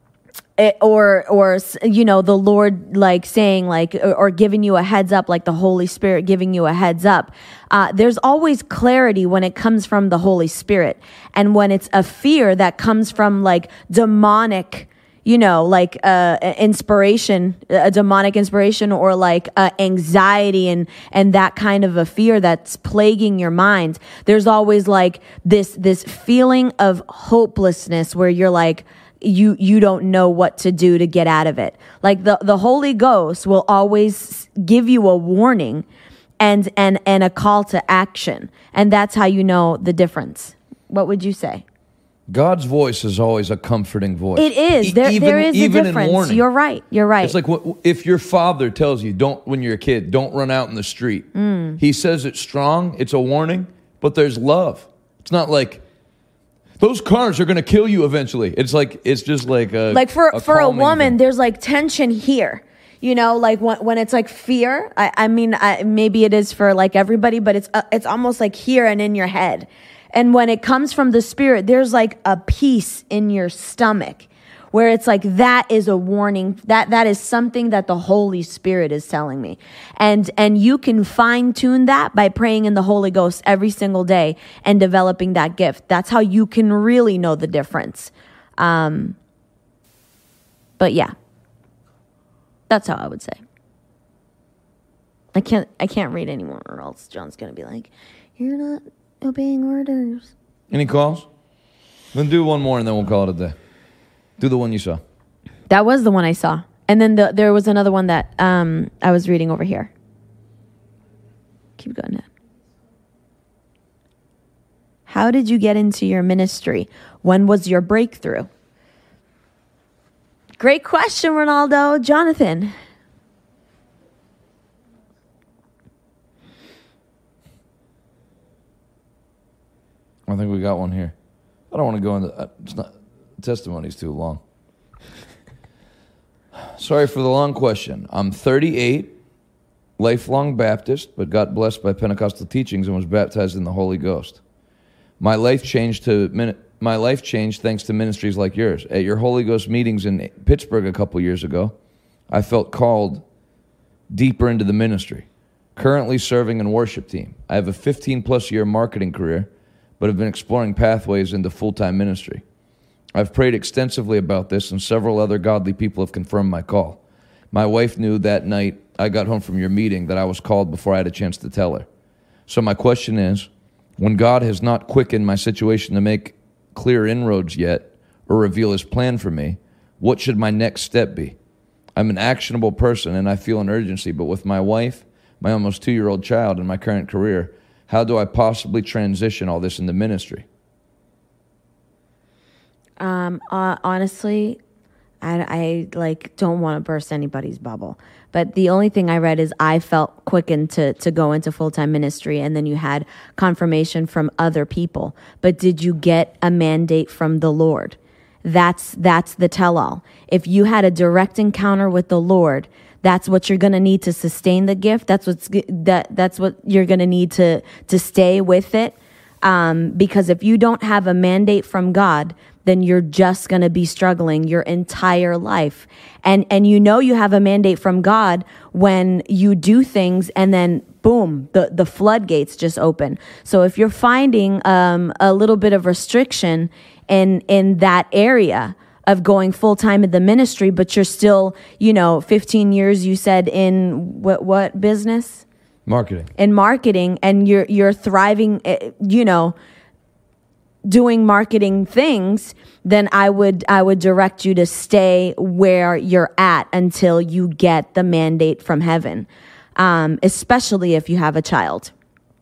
or you know, the Lord like saying like, or giving you a heads up, like the Holy Spirit giving you a heads up. There's always clarity when it comes from the Holy Spirit. And when it's a fear that comes from like demonic, you know, like inspiration, a demonic inspiration, or like anxiety and that kind of a fear that's plaguing your mind, there's always like this feeling of hopelessness where you're like, you don't know what to do to get out of it. Like the Holy Ghost will always give you a warning and a call to action. And that's how you know the difference. What would you say? God's voice is always a comforting voice. It is. There is a even difference. in warning. You're right. It's like if your father tells you, when you're a kid, don't run out in the street. He says it's strong, it's a warning, but there's love. It's not like, those cars are going to kill you eventually. It's just like a... Like for a calming woman, thing. there's like tension here. You know, like when it's like fear, I mean, maybe it is for like everybody, but it's almost like here and in your head. And when it comes from the Spirit, there's like a peace in your stomach where it's like, that is a warning, that is something that the Holy Spirit is telling me. And you can fine tune that by praying in the Holy Ghost every single day and developing that gift. That's how you can really know the difference. But yeah, that's how I would say. I can't read anymore, or else John's going to be like, you're not obeying orders. Any calls? Then do one more and then we'll call it a day. Do the one you saw. That was the one I saw. And then there was another one that I was reading over here. Keep going, Dad. How did you get into your ministry? When was your breakthrough? Great question, Ronaldo. Jonathan. I think we got one here. I don't want to go into it's not testimony's too long. Sorry for the long question. I'm 38, lifelong Baptist, but got blessed by Pentecostal teachings and was baptized in the Holy Ghost. My life changed thanks to ministries like yours. At your Holy Ghost meetings in Pittsburgh a couple years ago, I felt called deeper into the ministry. Currently serving in worship team. I have a 15-plus year marketing career, but have been exploring pathways into full-time ministry. I've prayed extensively about this, and several other godly people have confirmed my call. My wife knew that night I got home from your meeting that I was called before I had a chance to tell her. So my question is, when God has not quickened my situation to make clear inroads yet, or reveal his plan for me, what should my next step be? I'm an actionable person, and I feel an urgency, but with my wife, my almost 2-year-old child, and my current career, how do I possibly transition all this into ministry? Honestly, I don't want to burst anybody's bubble. But the only thing I read is I felt quickened to go into full-time ministry, and then you had confirmation from other people. But did you get a mandate from the Lord? That's the tell-all. If you had a direct encounter with the Lord, that's what you're going to need to sustain the gift. That's what you're going to need to stay with it. Because if you don't have a mandate from God, then you're just going to be struggling your entire life. And you know you have a mandate from God when you do things and then boom, the floodgates just open. So if you're finding a little bit of restriction in that area of going full-time in the ministry, but you're still, 15 years, you said, in what business? Marketing. In marketing, and you're thriving, doing marketing things, then I would direct you to stay where you're at until you get the mandate from heaven, especially if you have a child.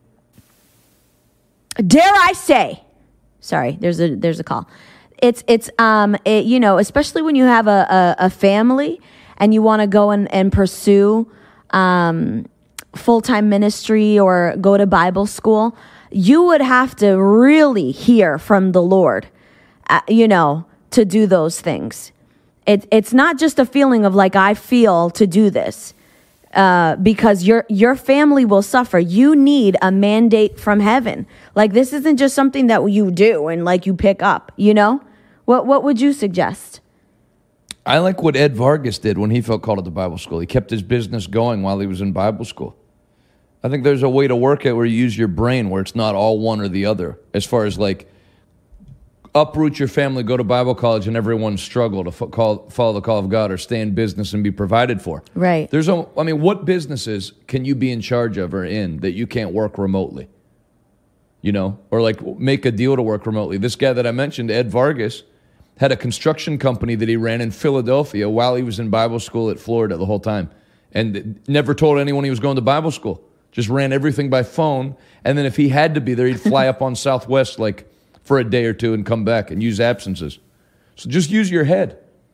Dare I say? Sorry, there's a call. It's especially when you have a family and you want to go and pursue full-time ministry or go to Bible school, you would have to really hear from the Lord, to do those things. It's not just a feeling of like, I feel to do this, because your family will suffer. You need a mandate from heaven. Like, this isn't just something that you do and like you pick up, What would you suggest? I like what Ed Vargas did when he felt called to Bible school. He kept his business going while he was in Bible school. I think there's a way to work it where you use your brain, where it's not all one or the other. As far as like, uproot your family, go to Bible college, and everyone struggle to follow the call of God or stay in business and be provided for. Right. What businesses can you be in charge of or in that you can't work remotely? Or like make a deal to work remotely. This guy that I mentioned, Ed Vargas, had a construction company that he ran in Philadelphia while he was in Bible school at Florida the whole time, and never told anyone he was going to Bible school. Just ran everything by phone, and then if he had to be there, he'd fly up on Southwest for a day or two and come back and use absences. So just use your head,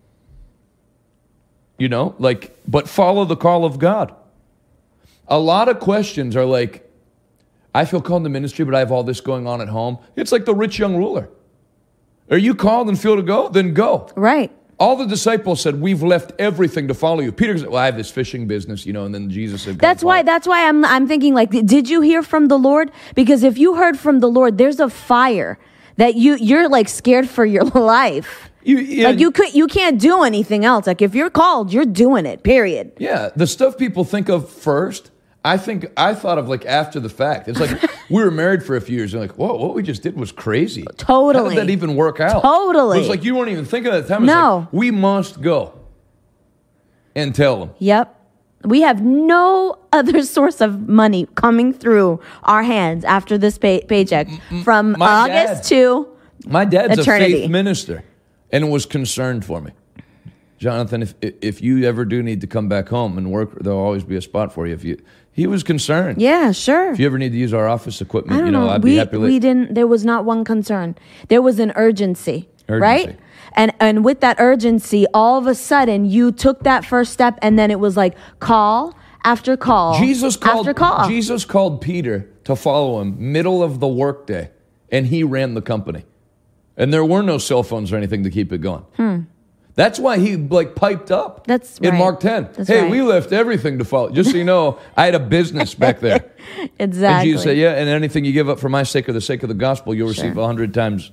but follow the call of God. A lot of questions are like, I feel called to ministry, but I have all this going on at home. It's like the rich young ruler. Are you called and feel to go? Then go. Right. All the disciples said, we've left everything to follow you. Peter said, well, I have this fishing business, and then Jesus said, that's why I'm thinking, like, did you hear from the Lord? Because if you heard from the Lord, there's a fire that you're like scared for your life. You can't do anything else. Like, if you're called, you're doing it, period. Yeah, the stuff people think of first, I thought of like after the fact. It's like we were married for a few years and like, whoa, what we just did was crazy. Totally. How did that even work out? Totally. It was like you weren't even thinking at the time. It's No. like, we must go and tell them. Yep. We have no other source of money coming through our hands after this paycheck from My August to My dad's eternity. a faith minister and was concerned for me. Jonathan, if you ever do need to come back home and work, there'll always be a spot for you. He was concerned. Yeah, sure. If you ever need to use our office equipment, I don't know. I'd be happy. We didn't. There was not one concern. There was an urgency. Urgency. Right? And with that urgency, all of a sudden you took that first step, and then it was like call after call. Jesus after call. Jesus called Peter to follow him middle of the workday, and he ran the company. And there were no cell phones or anything to keep it going. That's why he piped up. That's in right. Mark 10. That's hey, right. we left everything to follow. Just so you know, I had a business back there. Exactly. And Jesus said, yeah, and anything you give up for my sake or the sake of the gospel, you'll receive 100 times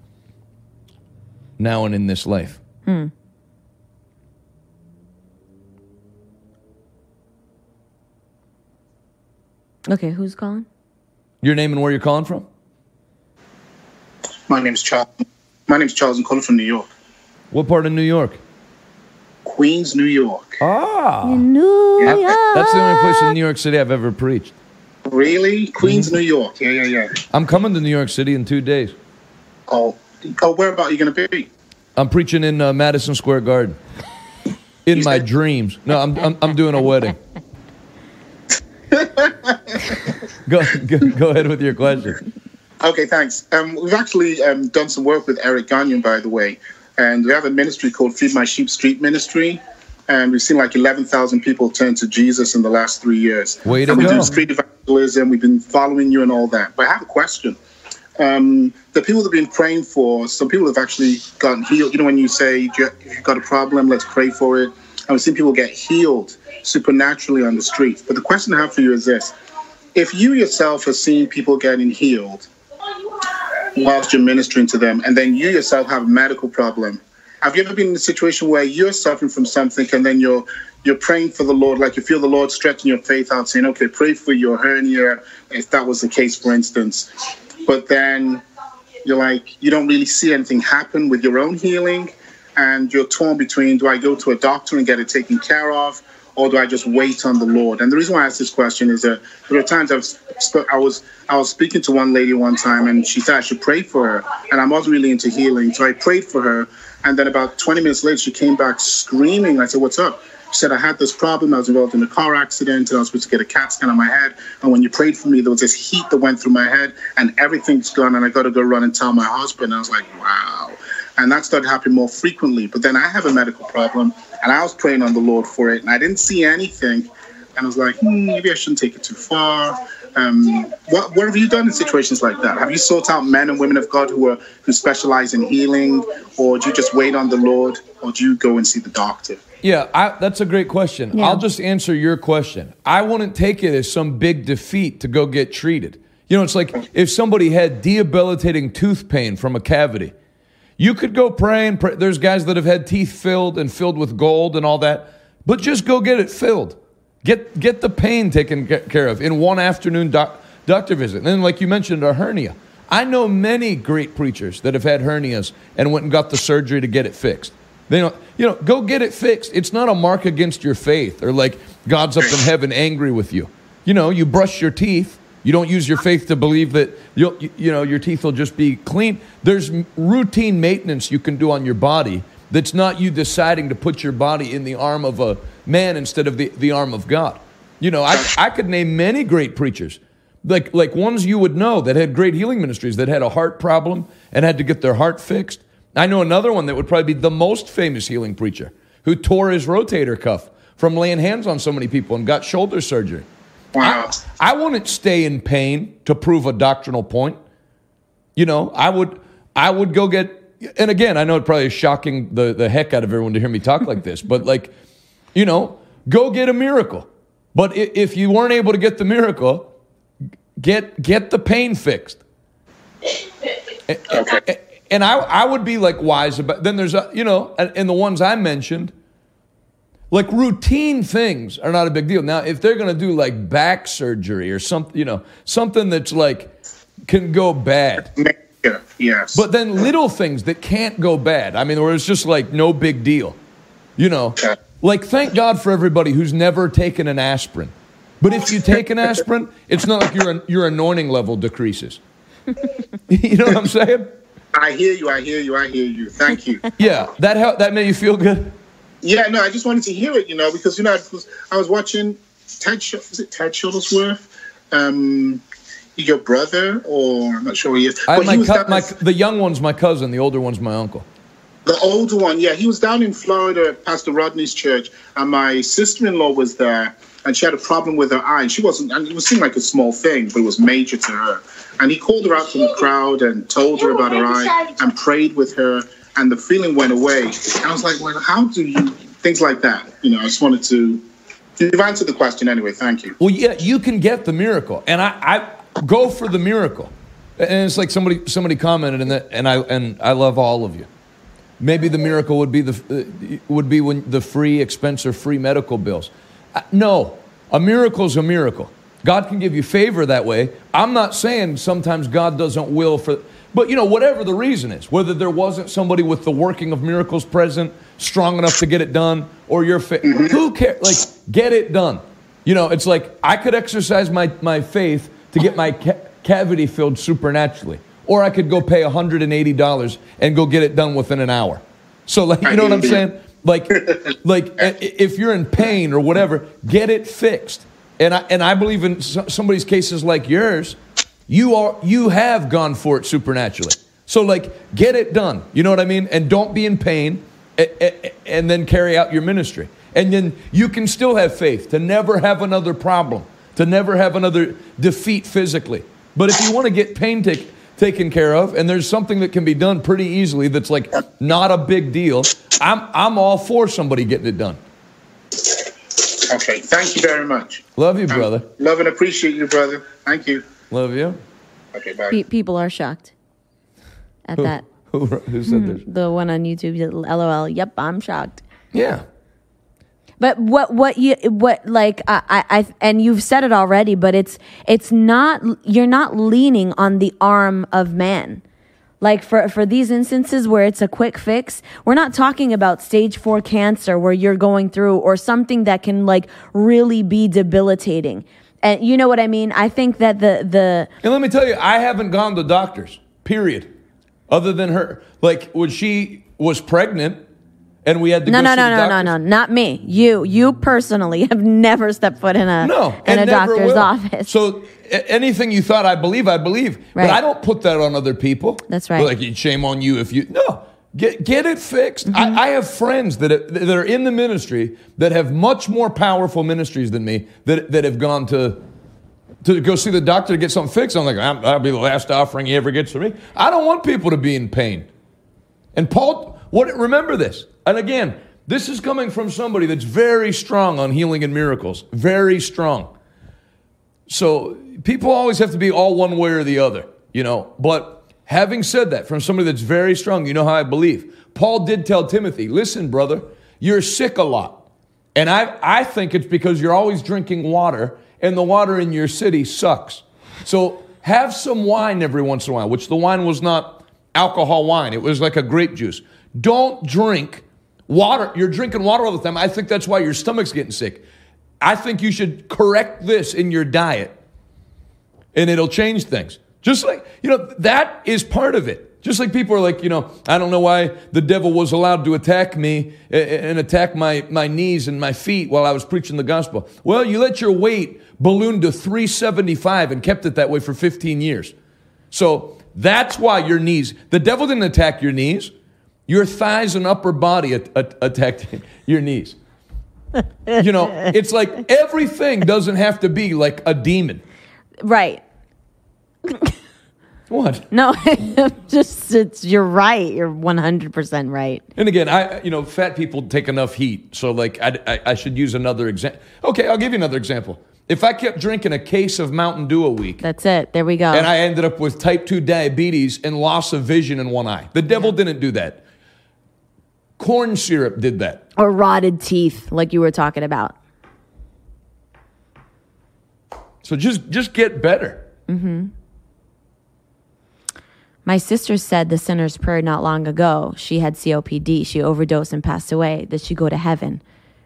now and in this life. Okay, who's calling? Your name and where you're calling from? My name's Charles. I'm calling from New York. What part of New York? Queens, New York. New York. That's the only place in New York City I've ever preached. Really? Queens, New York. Yeah. I'm coming to New York City in 2 days. Oh, where about are you going to be? I'm preaching in Madison Square Garden. In my dreams. No, I'm doing a wedding. Go ahead with your question. Okay, thanks. We've actually done some work with Eric Gagnon, by the way, and we have a ministry called Feed My Sheep Street Ministry, and we've seen like 11,000 people turn to Jesus in the last 3 years. Way to and we go. do street evangelism. We've been following you and all that. But I have a question. The people that have been praying for, some people have actually gotten healed. You know, when you say, if you've got a problem, let's pray for it. And we've seen people get healed supernaturally on the streets. But the question I have for you is this. If you yourself have seen people getting healed whilst you're ministering to them, and then you yourself have a medical problem, have you ever been in a situation where you're suffering from something and then you're praying for the Lord, like you feel the Lord stretching your faith out, saying, okay, pray for your hernia, if that was the case, for instance. But then you're like, you don't really see anything happen with your own healing, and you're torn between, do I go to a doctor and get it taken care of, or do I just wait on the Lord? And the reason why I ask this question is that there are times I was speaking to one lady one time, and she said I should pray for her, and I wasn't really into healing, so I prayed for her, and then about 20 minutes later, she came back screaming. I said, what's up? She said, I had this problem. I was involved in a car accident, and I was supposed to get a CAT scan on my head, and when you prayed for me, there was this heat that went through my head, and everything's gone, and I got to go run and tell my husband. And I was like, wow. And that started happening more frequently. But then I have a medical problem, and I was praying on the Lord for it, and I didn't see anything. And I was like, maybe I shouldn't take it too far. What have you done in situations like that? Have you sought out men and women of God who specialize in healing, or do you just wait on the Lord, or do you go and see the doctor? Yeah, that's a great question. Yeah. I'll just answer your question. I wouldn't take it as some big defeat to go get treated. You know, it's like if somebody had debilitating tooth pain from a cavity, you could go pray and pray. There's guys that have had teeth filled with gold and all that, but just go get it filled. Get the pain taken care of in one afternoon doctor visit. And then, like you mentioned, a hernia. I know many great preachers that have had hernias and went and got the surgery to get it fixed. They don't, go get it fixed. It's not a mark against your faith or like God's up in heaven angry with you. You brush your teeth. You don't use your faith to believe that your teeth will just be clean. There's routine maintenance you can do on your body that's not you deciding to put your body in the arm of a man instead of the arm of God. I could name many great preachers, like ones you would know that had great healing ministries that had a heart problem and had to get their heart fixed. I know another one that would probably be the most famous healing preacher who tore his rotator cuff from laying hands on so many people and got shoulder surgery. Wow. I wouldn't stay in pain to prove a doctrinal point. I would go get, and again, I know it probably is shocking the heck out of everyone to hear me talk like this, but go get a miracle. But if you weren't able to get the miracle, get the pain fixed. Okay. And I would be like wise about, then there's, and the ones I mentioned, like routine things are not a big deal. Now, if they're going to do like back surgery or something, something that's like can go bad. Yeah, yes. But then little things that can't go bad. I mean, where it's just like no big deal, Like thank God for everybody who's never taken an aspirin. But if you take an aspirin, it's not like your anointing level decreases. You know what I'm saying? I hear you. Thank you. Yeah, that made you feel good? Yeah, no, I just wanted to hear it, because, I was watching Ted Shuttlesworth, your brother, or I'm not sure who he is. The young one's my cousin, the older one's my uncle. The older one, yeah, he was down in Florida at Pastor Rodney's church, and my sister-in-law was there, and she had a problem with her eye. And it seemed like a small thing, but it was major to her. And he called her out from the crowd and told her about her eye and prayed with her, and the feeling went away. And I was like, well, how do you, things like that? I just wanted to, you've answered the question anyway, thank you. Well, yeah, you can get the miracle, and I go for the miracle. And it's like somebody commented in that, and I love all of you. Maybe the miracle would be when the free expense or free medical bills. No, a miracle is a miracle. God can give you favor that way. I'm not saying sometimes God doesn't will for, but whatever the reason is, whether there wasn't somebody with the working of miracles present, strong enough to get it done, or your faith, who cares? Like, get it done. It's like I could exercise my faith to get my cavity filled supernaturally, or I could go pay $180 and go get it done within an hour. So, like, you know what I'm saying? Like if you're in pain or whatever, get it fixed. And I believe in somebody's cases like yours, you have gone for it supernaturally. So like, get it done. You know what I mean? And don't be in pain, and then carry out your ministry. And then you can still have faith to never have another problem, to never have another defeat physically. But if you want to get pain taken care of, and there's something that can be done pretty easily that's like not a big deal, I'm all for somebody getting it done. Okay, thank you very much. Love you, brother. Love and appreciate you, brother. Thank you. Love you. Okay, bye. People are shocked at that. Who said this? The one on YouTube, LOL. Yep, I'm shocked. Yeah. But I and you've said it already, but it's not, you're not leaning on the arm of man. Like for these instances where it's a quick fix, we're not talking about stage 4 cancer where you're going through, or something that can like really be debilitating. And you know what I mean? I think that the And let me tell you, I haven't gone to doctors, period. Other than her, like when she was pregnant and we had to go see the doctors. No, not me. You personally have never stepped foot in a doctor's office. So anything you thought I believe. Right. But I don't put that on other people. That's right. Like, shame on you if you, no. Get it fixed. Mm-hmm. I have friends that are in the ministry that have much more powerful ministries than me that have gone to go see the doctor to get something fixed. I'm like, that'll be the last offering he ever gets from me. I don't want people to be in pain. And Paul, remember this. And again, this is coming from somebody that's very strong on healing and miracles. Very strong. So people always have to be all one way or the other, But having said that, from somebody that's very strong, you know how I believe. Paul did tell Timothy, listen, brother, you're sick a lot. And I think it's because you're always drinking water, and the water in your city sucks. So have some wine every once in a while, which the wine was not alcohol wine. It was like a grape juice. Don't drink water. You're drinking water all the time. I think that's why your stomach's getting sick. I think you should correct this in your diet, and it'll change things. Just like, that is part of it. Just like people are like, I don't know why the devil was allowed to attack me and attack my knees and my feet while I was preaching the gospel. Well, you let your weight balloon to 375 and kept it that way for 15 years. So that's why your knees, the devil didn't attack your knees. Your thighs and upper body attacked your knees. It's like everything doesn't have to be like a demon. Right. What? No, you're right. You're 100% right. And again, fat people take enough heat. So like, I should use another example. Okay, I'll give you another example. If I kept drinking a case of Mountain Dew a week, That's it. There we go. and I ended up with type 2 diabetes and loss of vision in one eye. The devil didn't do that. Corn syrup did that. Or rotted teeth, like you were talking about. So just get better. My sister said the sinner's prayer not long ago. She had COPD. She overdosed and passed away. Did she go to heaven? ?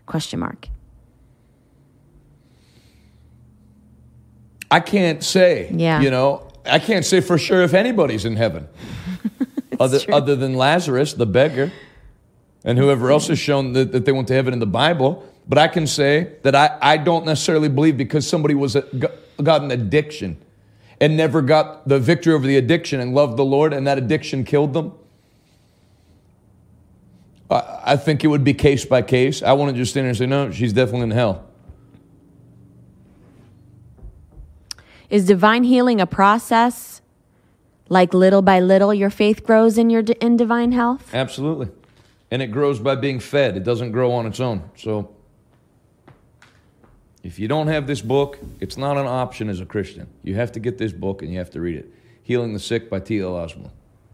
I can't say. Yeah. You know, I can't say for sure if anybody's in heaven. other than Lazarus, the beggar, and whoever else has shown that they went to heaven in the Bible. But I can say that I don't necessarily believe because somebody got an addiction and never got the victory over the addiction and loved the Lord and that addiction killed them. I think it would be case by case. I wouldn't just stand there and say, no, she's definitely in hell. Is divine healing a process? Like little by little, your faith grows in divine health? Absolutely. And it grows by being fed. It doesn't grow on its own. So if you don't have this book, it's not an option as a Christian. You have to get this book and you have to read it. Healing the Sick by T.L. Osborne.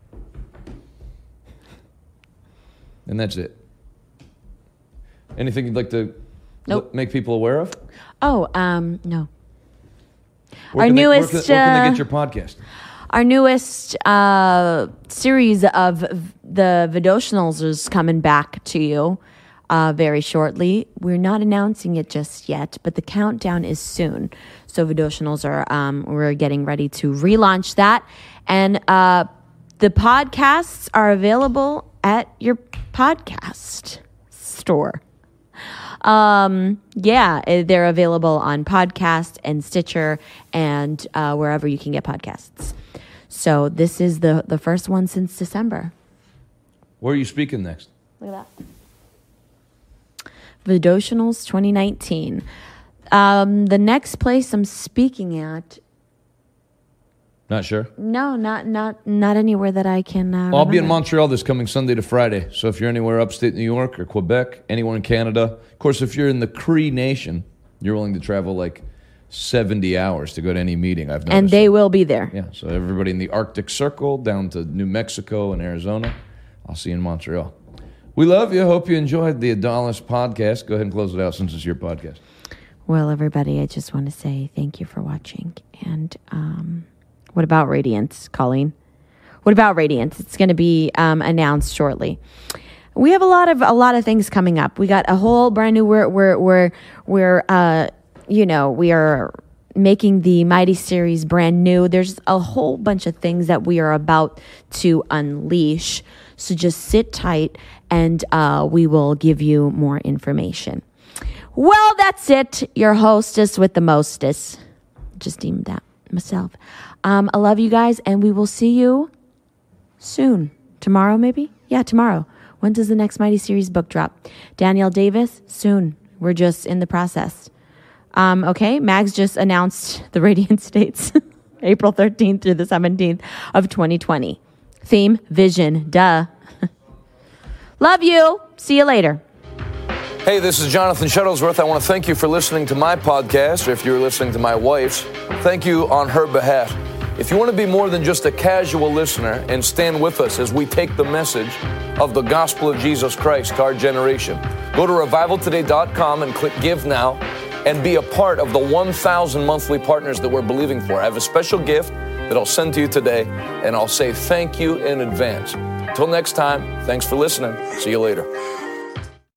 And that's it. Anything you'd like to make people aware of? Oh, no. Where can they get your podcast? Our newest series of the Vodotionals is coming back to you very shortly. We're not announcing it just yet, but the countdown is soon. So Vodotionals we're getting ready to relaunch that. And the podcasts are available at your podcast store. They're available on Podcast and Stitcher and wherever you can get podcasts. So this is the first one since December. Where are you speaking next? Look at that. Vodotionals 2019. The next place I'm speaking at. Not sure? No, not anywhere that I can I'll be in remember. Montreal this coming Sunday to Friday. So if you're anywhere upstate New York or Quebec, anywhere in Canada. Of course, if you're in the Cree Nation, you're willing to travel like 70 hours to go to any meeting, I've noticed. And they will be there. Yeah, so everybody in the Arctic Circle down to New Mexico and Arizona, I'll see you in Montreal. We love you. Hope you enjoyed the Adalis podcast. Go ahead and close it out since it's your podcast. Well, everybody, I just want to say thank you for watching. And what about Radiance, Colleen? What about Radiance? It's going to be announced shortly. We have a lot of things coming up. We got a whole brand new. We are making the Mighty series brand new. There's a whole bunch of things that we are about to unleash. So just sit tight, and we will give you more information. Well, that's it. Your hostess with the mostest. Just deemed that myself. I love you guys, and we will see you soon. Tomorrow, maybe? Yeah, tomorrow. When does the next Mighty series book drop? Danielle Davis? Soon. We're just in the process. Okay, Mags just announced the Radiance dates. April 13th through the 17th of 2020. Theme, vision. Duh. Love you. See you later. Hey, this is Jonathan Shuttlesworth. I want to thank you for listening to my podcast, or if you're listening to my wife's, thank you on her behalf. If you want to be more than just a casual listener and stand with us as we take the message of the gospel of Jesus Christ to our generation, go to revivaltoday.com and click Give Now and be a part of the 1,000 monthly partners that we're believing for. I have a special gift that I'll send to you today, and I'll say thank you in advance. Until next time, thanks for listening. See you later.